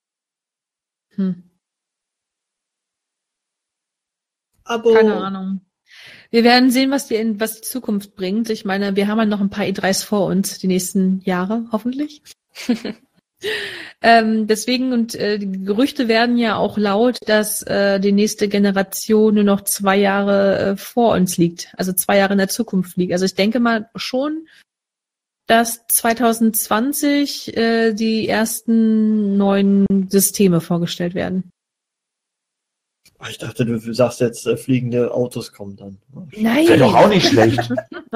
Aber Keine Ahnung. Wir werden sehen, was die Zukunft bringt. Ich meine, wir haben ja noch ein paar E3s vor uns, die nächsten Jahre, hoffentlich. Deswegen, und die Gerüchte werden ja auch laut, dass die nächste Generation nur noch 2 Jahre vor uns liegt, also 2 Jahre in der Zukunft liegt. Also ich denke mal schon, dass 2020 die ersten neuen Systeme vorgestellt werden. ich dachte, du sagst jetzt, fliegende Autos kommen dann. Nein! Wäre doch auch nicht schlecht.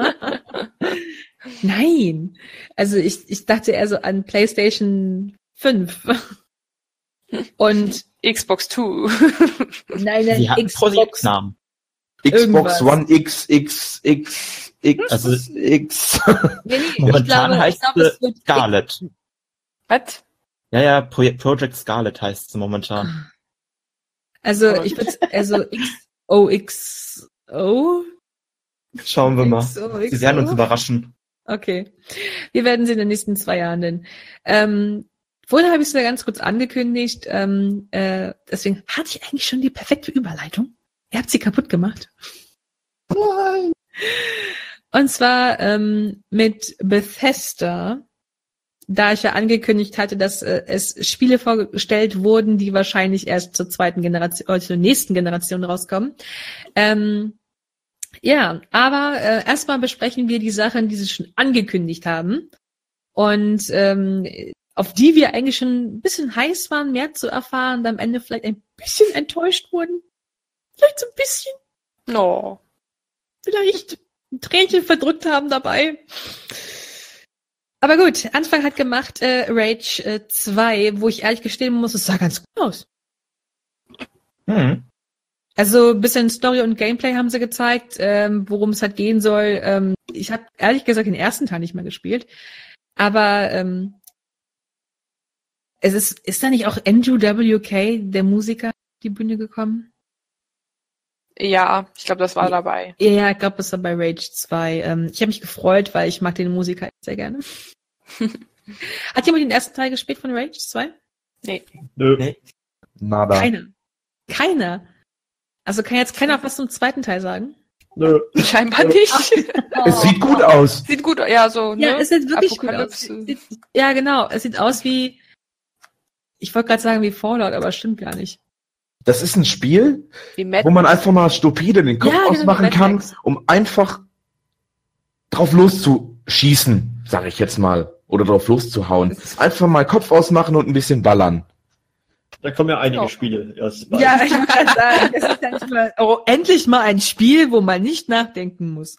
Nein! Also ich dachte eher so an PlayStation 5. Und Xbox 2. nein, Die hatten Xbox. Projektnamen. Xbox Irgendwas. One X. Also- Nee, Momentan heißt es wird Scarlet. Was? Ja, Project Scarlet heißt es momentan. Also ich würde XOXO. Schauen wir mal. XOXO. Sie werden uns überraschen. Okay. Wir werden sie in den nächsten 2 Jahren nennen. Vorher habe ich es ja ganz kurz angekündigt. Deswegen hatte ich eigentlich schon die perfekte Überleitung. Ihr habt sie kaputt gemacht. Nein. Und zwar mit Bethesda, da ich ja angekündigt hatte, dass es Spiele vorgestellt wurden, die wahrscheinlich erst zur zweiten Generation, zur nächsten Generation rauskommen. Ja, aber erstmal besprechen wir die Sachen, die sie schon angekündigt haben und auf die wir eigentlich schon ein bisschen heiß waren, mehr zu erfahren, und am Ende vielleicht ein bisschen enttäuscht wurden. Vielleicht so ein bisschen. No. Vielleicht ein Tränchen verdrückt haben dabei. Aber gut, Anfang hat gemacht Rage 2, wo ich ehrlich gestehen muss, es sah ganz gut aus. Also ein bisschen Story und Gameplay haben sie gezeigt, worum es halt gehen soll. Ich habe ehrlich gesagt den ersten Teil nicht mehr gespielt. Aber ist da nicht auch Andrew WK, der Musiker, auf die Bühne gekommen? Ja, ich glaube, das war dabei. Ja, ich glaube, das war bei Rage 2. Ich habe mich gefreut, weil ich mag den Musiker sehr gerne. Hat jemand den ersten Teil gespielt von Rage 2? Nö. Nee. Nada. Keiner. Also kann jetzt keiner was zum zweiten Teil sagen? Nö. Scheinbar nicht. Es sieht gut aus. Sieht gut aus, ja, so, ne? Ja, es sieht wirklich gut aus. Apokalypse. Ja, genau. Es sieht aus wie, ich wollte gerade sagen wie Fallout, aber stimmt gar nicht. Das ist ein Spiel, Wie Mad wo man einfach mal stupide den Kopf Ja, genau, ausmachen Mad kann, Max. um einfach drauf loszuschießen, sag ich jetzt mal. Oder drauf loszuhauen. Einfach mal Kopf ausmachen und ein bisschen ballern. Da kommen ja einige Oh. Spiele erst bald. Ja, ich wollte gerade sagen, das ist ja nicht mal, oh, endlich mal ein Spiel, wo man nicht nachdenken muss.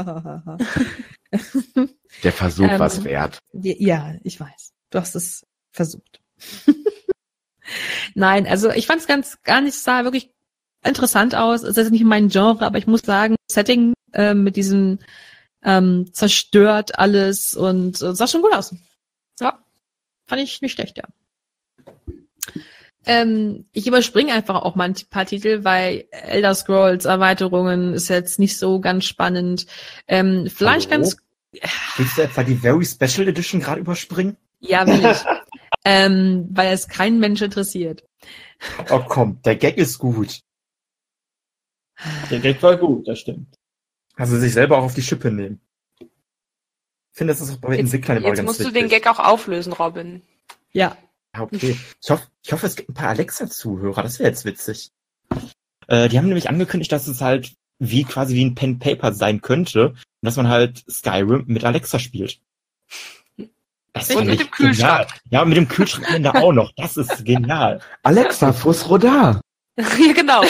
Der Versuch war's wert. Ja, ich weiß. Du hast es versucht. Nein, also ich fand es sah wirklich interessant aus. Es ist nicht mein Genre, aber ich muss sagen, Setting mit diesem zerstört alles und sah schon gut aus. Ja, fand ich nicht schlecht, ja. Ich überspringe einfach auch mal ein paar Titel, weil Elder Scrolls Erweiterungen ist jetzt nicht so ganz spannend. Vielleicht Hallo? ganz, Willst du etwa die Very Special Edition gerade überspringen? ja, will ich. Weil es keinen Mensch interessiert. Oh komm, der Gag ist gut. Der Gag war gut, das stimmt. Also sich selber auch auf die Schippe nehmen. Ich finde, das ist auch bei Entwicklern immer Jetzt ganz musst du wichtig. den Gag auch auflösen, Robin. Ja. Ja, okay. Ich hoffe, es gibt ein paar Alexa-Zuhörer. Das wäre jetzt witzig. Die haben nämlich angekündigt, dass es halt wie ein Pen Paper sein könnte, und dass man halt Skyrim mit Alexa spielt. Das Und fand mit ich dem Kühlschrank. genial. Ja, mit dem Kühlschrank am Ende auch noch. Das ist genial. Alexa, Fuß Rodar. Ja, genau.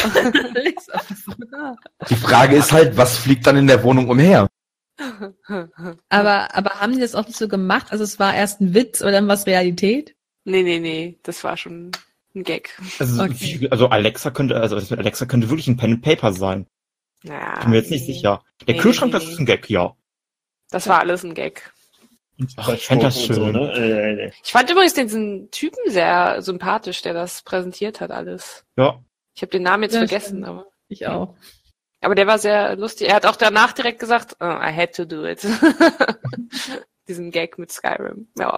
Die Frage ist halt, was fliegt dann in der Wohnung umher? Aber haben die das auch nicht so gemacht? Also es war erst ein Witz oder dann war es Realität? Nee, das war schon ein Gag. Also, Okay. Alexa könnte wirklich ein Pen and Paper sein. Ja, Bin mir jetzt nicht sicher. Der Nee, Kühlschrank, nee, das ist ein Gag, ja. Das war alles ein Gag. Ach, ich fände das schön. So, ne? Ich fand übrigens diesen Typen sehr sympathisch, der das präsentiert hat alles. Ja. Ich habe den Namen jetzt Ja, vergessen, stimmt. aber Ich auch. der war sehr lustig. Er hat auch danach direkt gesagt, oh, I had to do it. Diesen Gag mit Skyrim. Ja.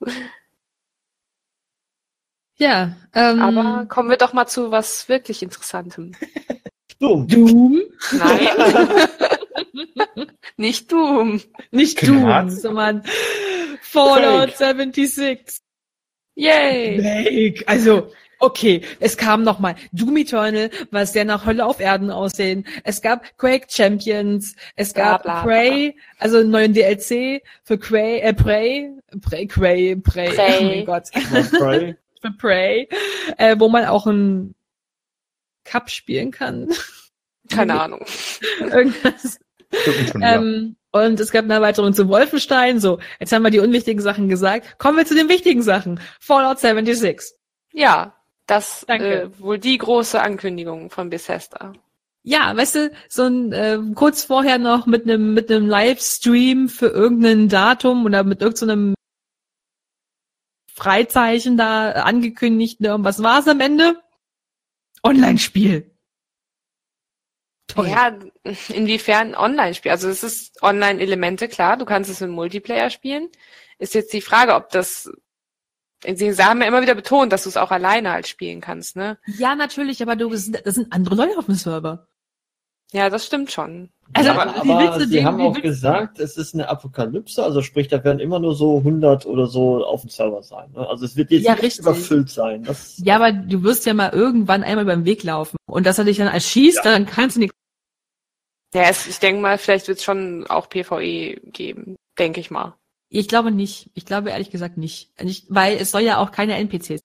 Ja, Aber kommen wir doch mal zu was wirklich Interessantem. So. Doom? Nein. Nicht Doom. Nicht Knarz? Doom, sondern Fallout 76. Yay. Fake. Also, okay, es kam nochmal Doom Eternal, was sehr nach Hölle auf Erden aussehen. Es gab Quake Champions, es Bla, gab bla, bla. Prey, also einen neuen DLC für Prey, oh mein Gott, Prey. für Prey, wo man auch einen Cup spielen kann. Keine Ahnung. Irgendwas. Stimmt schon, ja. Und es gab eine Erweiterung zu Wolfenstein. So, jetzt haben wir die unwichtigen Sachen gesagt. Kommen wir zu den wichtigen Sachen. Fallout 76. Ja, das Danke. wohl die große Ankündigung von Bethesda. Ja, weißt du, so ein kurz vorher noch mit einem Livestream für irgendein Datum oder mit irgendeinem Freizeichen da angekündigt. Ne? Und was war's am Ende? Online-Spiel. Toll. Ja, inwiefern Online-Spiel? Also es ist Online-Elemente, klar, du kannst es im Multiplayer spielen. Ist jetzt die Frage, ob das... Sie haben ja immer wieder betont, dass du es auch alleine halt spielen kannst, ne? Ja, natürlich, aber das sind andere Leute auf dem Server. Ja, das stimmt schon. Also, Ja, wie willst aber du sie den- haben wie auch willst du- gesagt, es ist eine Apokalypse, also sprich, da werden immer nur so 100 oder so auf dem Server sein. Ne? Also es wird jetzt Ja, nicht richtig. überfüllt sein. Das, Ja, aber du wirst ja mal irgendwann einmal beim Weg laufen. Und dass er dich dann erschießt, dann kannst du nicht. Ja, ich denke mal, vielleicht wird es schon auch PvE geben, denke ich mal. Ich glaube nicht. Ich glaube ehrlich gesagt nicht. Weil es soll ja auch keine NPCs,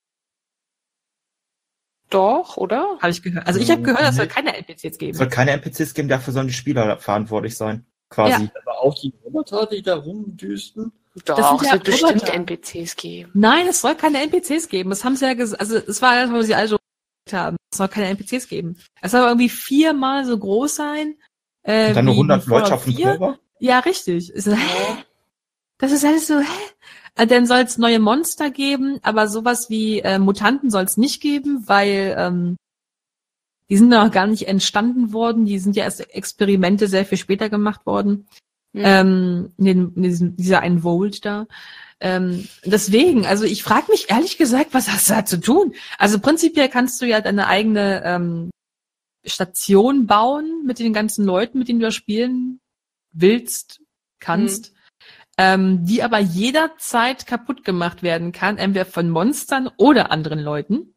Doch, oder? habe ich gehört. Also ich habe gehört, es soll Nee. keine NPCs Es geben. soll keine NPCs geben, dafür sollen die Spieler verantwortlich sein. Quasi. aber auch die Roboter, die da rumdüsten. Doch, sind es ja wird bestimmt Roboter. NPCs geben. Nein, es soll keine NPCs geben. Das haben sie ja gesagt. Also es war das, was sie alle so gesagt haben. Es soll keine NPCs geben. Es soll irgendwie 4-mal so groß sein. Und dann nur wie 100 Fallout Leute auf dem 4. Server? Ja, richtig. Ist so, hä? Das ist alles so, hä? Dann soll es neue Monster geben, aber sowas wie Mutanten soll es nicht geben, weil die sind noch gar nicht entstanden worden. Die sind ja erst Experimente sehr viel später gemacht worden. In dieser einen Vault da. Deswegen, also ich frage mich ehrlich gesagt, was hast du da zu tun? Also prinzipiell kannst du ja deine eigene Station bauen mit den ganzen Leuten, mit denen du da spielen willst, kannst, die aber jederzeit kaputt gemacht werden kann, entweder von Monstern oder anderen Leuten.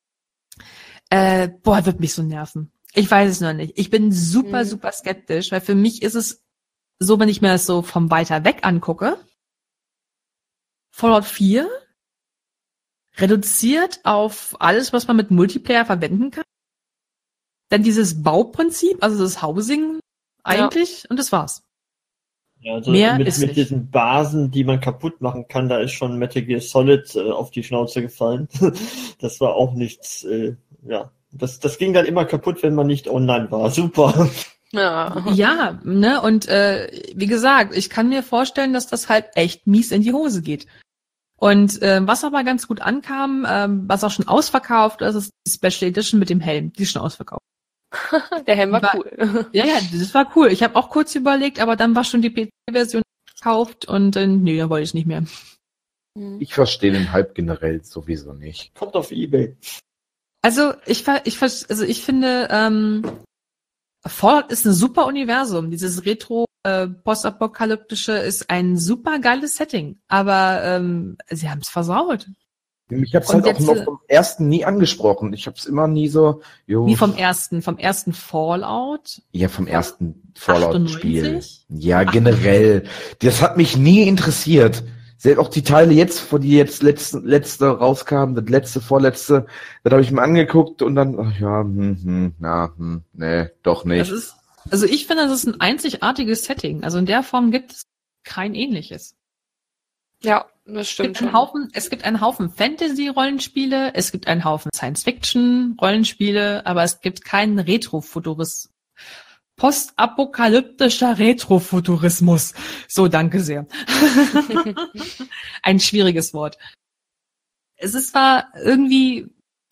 Wird mich so nerven. Ich weiß es noch nicht. Ich bin super, super skeptisch, weil für mich ist es so, wenn ich mir das so vom weiter weg angucke, Fallout 4 reduziert auf alles, was man mit Multiplayer verwenden kann. Dann dieses Bauprinzip, also das Housing eigentlich, und das war's. Ja, also Mehr mit ist nicht. diesen Basen, die man kaputt machen kann, da ist schon Metal Gear Solid auf die Schnauze gefallen. Das war auch nichts, ja. Das ging dann immer kaputt, wenn man nicht online war. Super. Ja. Ja, ne, und wie gesagt, ich kann mir vorstellen, dass das halt echt mies in die Hose geht. Und was aber ganz gut ankam, was auch schon ausverkauft ist, ist die Special Edition mit dem Helm. Die ist schon ausverkauft. Der Helm war War- cool. Ja, das war cool. Ich habe auch kurz überlegt, aber dann war schon die PC-Version gekauft und nee, da wollte ich nicht mehr. Ich verstehe den Hype generell sowieso nicht. Kommt auf eBay. Also ich finde, Fallout ist ein super Universum. Dieses Retro postapokalyptische ist ein super geiles Setting, aber sie haben es versaut. Mich hat's Und halt auch jetzt, noch vom ersten nie angesprochen. Ich hab's immer nie so, Wie vom ersten Fallout? Ja, vom ersten Fallout-Spiel. 98? Ja, generell. Das hat mich nie interessiert. Selbst auch die Teile jetzt, wo die jetzt letzte rauskamen, das vorletzte, das habe ich mir angeguckt und dann, ach ja, nee, doch nicht. Also ich finde, das ist ein einzigartiges Setting. Also in der Form gibt es kein ähnliches. Ja, das stimmt schon. Es gibt einen Haufen Fantasy-Rollenspiele, es gibt einen Haufen Science-Fiction-Rollenspiele, aber es gibt keinen postapokalyptischer Retrofuturismus. So, danke sehr. Ein schwieriges Wort. Es ist zwar irgendwie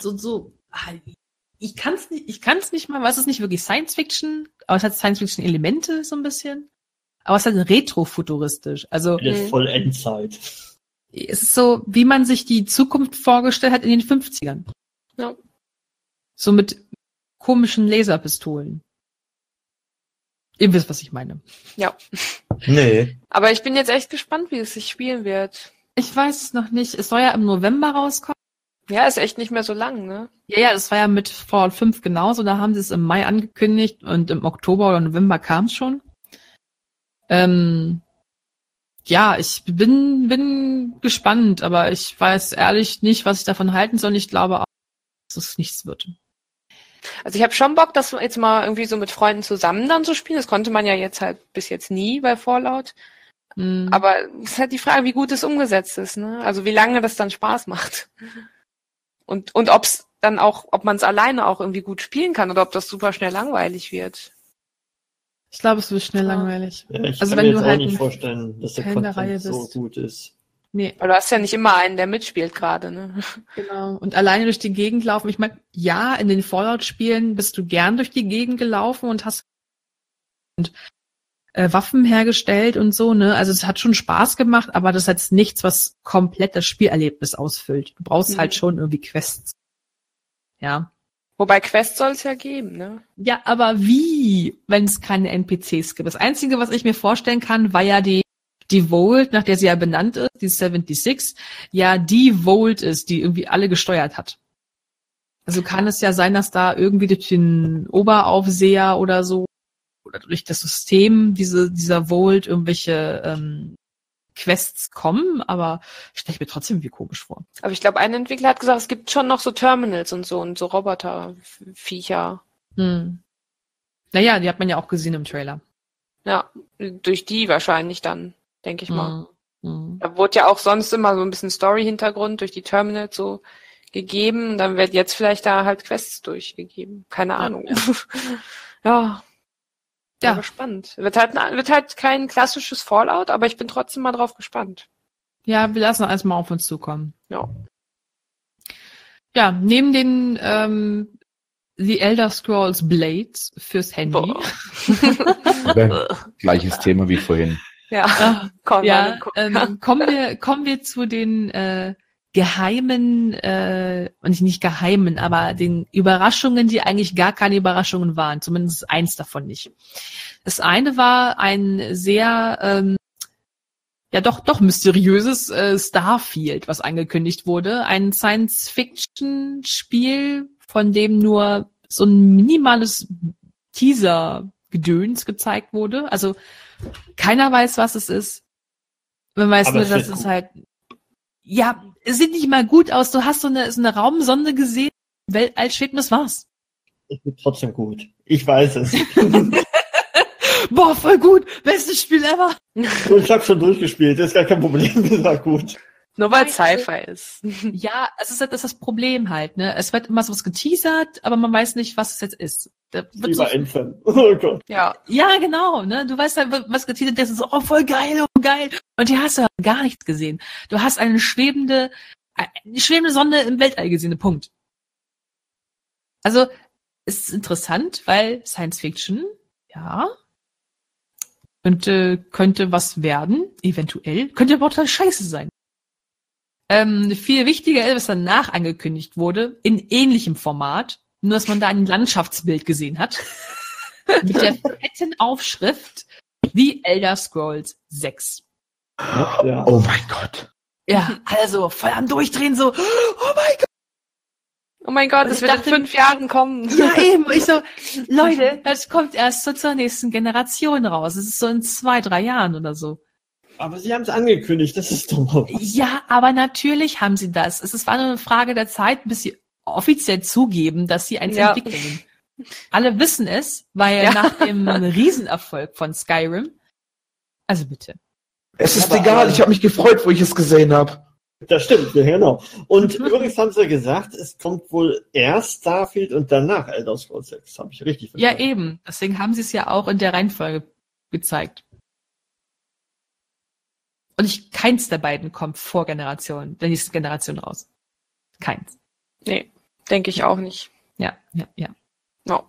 ich kann's nicht mal, was ist nicht wirklich Science-Fiction, aber es hat Science-Fiction-Elemente so ein bisschen. Aber es ist halt retrofuturistisch. Also Das ist voll Endzeit. es ist so, wie man sich die Zukunft vorgestellt hat in den 50ern. Ja. So mit komischen Laserpistolen. Ihr wisst, was ich meine. Ja. Nee. Aber ich bin jetzt echt gespannt, wie es sich spielen wird. Ich weiß es noch nicht. Es soll ja im November rauskommen. Ja, ist echt nicht mehr so lang, ne? Ja, das war ja mit Fallout 5 genauso. Da haben sie es im Mai angekündigt und im Oktober oder November kam es schon. Ja, ich bin gespannt, aber ich weiß ehrlich nicht, was ich davon halten soll. Ich glaube auch, dass es nichts wird. Also ich habe schon Bock, das jetzt mal irgendwie so mit Freunden zusammen dann zu spielen. Das konnte man ja jetzt halt bis jetzt nie bei Fallout. Mhm. Aber es ist halt die Frage, wie gut es umgesetzt ist, ne? Also wie lange das dann Spaß macht. Und ob's dann auch, ob man es alleine auch irgendwie gut spielen kann oder ob das super schnell langweilig wird. Ich glaube, es wird schnell Ja. langweilig. Ja, ich Also kann wenn mir du jetzt halt auch nicht ein vorstellen, dass der Fan der Reihe Content so bist. gut ist. Nee, Weil du hast ja nicht immer einen, der mitspielt gerade, ne? genau. Und alleine durch die Gegend laufen. Ich meine, ja, in den Fallout-Spielen bist du gern durch die Gegend gelaufen und hast Waffen hergestellt und so, ne? Also es hat schon Spaß gemacht, aber das ist jetzt nichts, was komplett das Spielerlebnis ausfüllt. Du brauchst halt schon irgendwie Quests. Ja. Wobei Quests soll es ja geben, ne? Ja, aber wie, wenn es keine NPCs gibt? Das Einzige, was ich mir vorstellen kann, war ja die Vault, nach der sie ja benannt ist, die 76, ja die Vault ist, die irgendwie alle gesteuert hat. Also kann es ja sein, dass da irgendwie durch den Oberaufseher oder so oder durch das System dieser Vault irgendwelche Quests kommen, aber stelle ich mir trotzdem wie komisch vor. Aber ich glaube, ein Entwickler hat gesagt, es gibt schon noch so Terminals und so Roboterviecher. Naja, die hat man ja auch gesehen im Trailer. Ja, durch die wahrscheinlich dann, denke ich mal. Mhm. Da wurde ja auch sonst immer so ein bisschen Story-Hintergrund durch die Terminals so gegeben. Dann wird jetzt vielleicht da halt Quests durchgegeben. Keine Ahnung. Ja. Ja, gespannt. Wird halt kein klassisches Fallout, aber ich bin trotzdem mal drauf gespannt. Ja, wir lassen alles mal auf uns zukommen. Ja. Ja, neben den The Elder Scrolls Blades fürs Handy. Gleiches Thema wie vorhin. Ja, kommen wir zu den geheimen, und nicht geheimen, aber den Überraschungen, die eigentlich gar keine Überraschungen waren. Zumindest eins davon nicht. Das eine war ein sehr, doch mysteriöses Starfield, was angekündigt wurde. Ein Science-Fiction-Spiel, von dem nur so ein minimales Teaser-Gedöns gezeigt wurde. Also keiner weiß, was es ist. Man weiß nur, dass es halt, ja, es sieht nicht mal gut aus. Du hast so eine Raumsonde gesehen, Weltall schwebt und das war's. Es wird trotzdem gut. Ich weiß es. Boah, voll gut. Bestes Spiel ever. Ich habe schon durchgespielt. Das ist gar kein Problem. Das war gut. Nur weil Sci-Fi ist. Ja, das ist das Problem halt, ne? Es wird immer sowas geteasert, aber man weiß nicht, was es jetzt ist. Wie bei Anthem. Oh Gott. Ja, genau, ne? Du weißt halt, was geteasert ist, so, oh, voll geil, oh, geil. Und hier hast du gar nichts gesehen. Du hast eine schwebende Sonne im Weltall gesehen, Punkt. Also, es ist interessant, weil Science Fiction, ja, könnte was werden, eventuell. Könnte aber auch total scheiße sein. Viel wichtiger ist, was danach angekündigt wurde, in ähnlichem Format, nur dass man da ein Landschaftsbild gesehen hat, mit der fetten Aufschrift The Elder Scrolls 6. Ja. Oh mein Gott. Ja, also voll am Durchdrehen, so, oh mein Gott. Oh mein Gott, Und das ich wird dachte- in 5 Jahren kommen. Ja, eben. Ich so, Leute, das kommt erst so zur nächsten Generation raus. Es ist so in 2-3 Jahren oder so. Aber sie haben es angekündigt, das ist doch mal was. Ja, aber natürlich haben sie das. War nur eine Frage der Zeit, bis sie offiziell zugeben, dass sie eins Ja. entwickeln. Alle wissen es, weil Ja. nach dem Riesenerfolg von Skyrim, also bitte. Es ist Aber- egal, ich habe mich gefreut, wo ich es gesehen habe. Das stimmt, ja, genau. Und übrigens haben sie gesagt, es kommt wohl erst Starfield und danach Elder Scrolls 6. Habe ich richtig Ja, verstanden. eben. Deswegen haben sie es ja auch in der Reihenfolge gezeigt. Und keins der beiden kommt vor der nächsten Generation raus. Keins. Nee, denke ich auch nicht. Ja. No.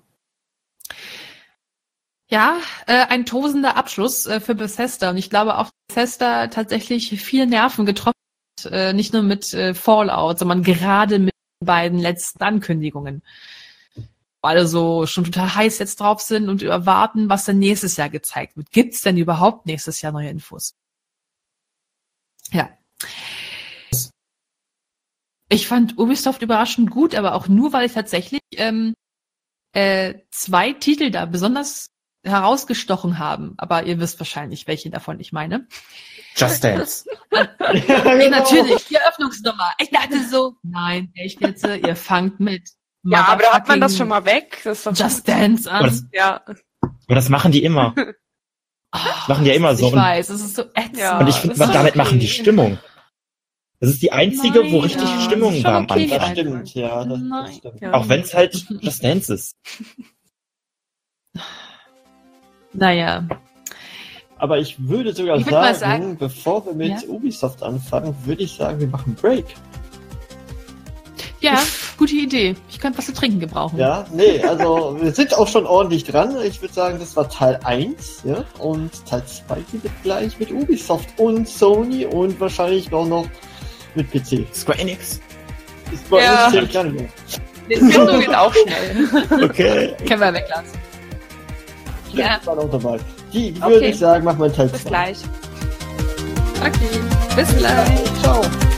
Ja, ein tosender Abschluss für Bethesda. Und ich glaube auch, Bethesda tatsächlich viele Nerven getroffen hat. Nicht nur mit Fallout, sondern gerade mit den beiden letzten Ankündigungen. Weil alle so schon total heiß jetzt drauf sind und erwarten, was dann nächstes Jahr gezeigt wird. Gibt's denn überhaupt nächstes Jahr neue Infos? Ja. Ich fand Ubisoft überraschend gut, aber auch nur, weil ich tatsächlich 2 Titel da besonders herausgestochen haben. Aber ihr wisst wahrscheinlich, welche davon ich meine. Just Dance. Nee, natürlich, die Eröffnungsnummer. Ich dachte so, nein, echt jetzt, ihr fangt mit Ja, aber da hat man das motherfucking schon mal weg. Das ist doch Just Dance Aber an. das, ja. aber das machen die immer. machen die ja immer so. Ich weiß, es ist so ätzend. Ja. Und ich finde, das ist damit okay. machen die Stimmung. Das ist die einzige, wo Nein, richtig ja, Stimmung das ist war schon am okay, Anfang. Das Alter. stimmt, ja. Das Nein. stimmt. Ja. Auch wenn es halt Just Dance ist. Naja. Aber ich würde sogar Ich würd mal sagen, sagen- bevor wir mit Ja? Ubisoft anfangen, würde ich sagen, wir machen Break. Ja, gute Idee. Ich könnte was zu trinken gebrauchen. Ja, nee, also wir sind auch schon ordentlich dran. Ich würde sagen, das war Teil 1, ja, und Teil 2 geht gleich mit Ubisoft und Sony und wahrscheinlich auch noch mit PC. Square Enix. Ist bei Ja. uns zählt gar nicht mehr. Nintendo geht auch schnell. Okay, Können wir weglassen. Ja. ich war auch dabei. Die Okay. würde ich sagen, machen wir Teil 2. Bis gleich. Okay. Bis gleich. Ciao.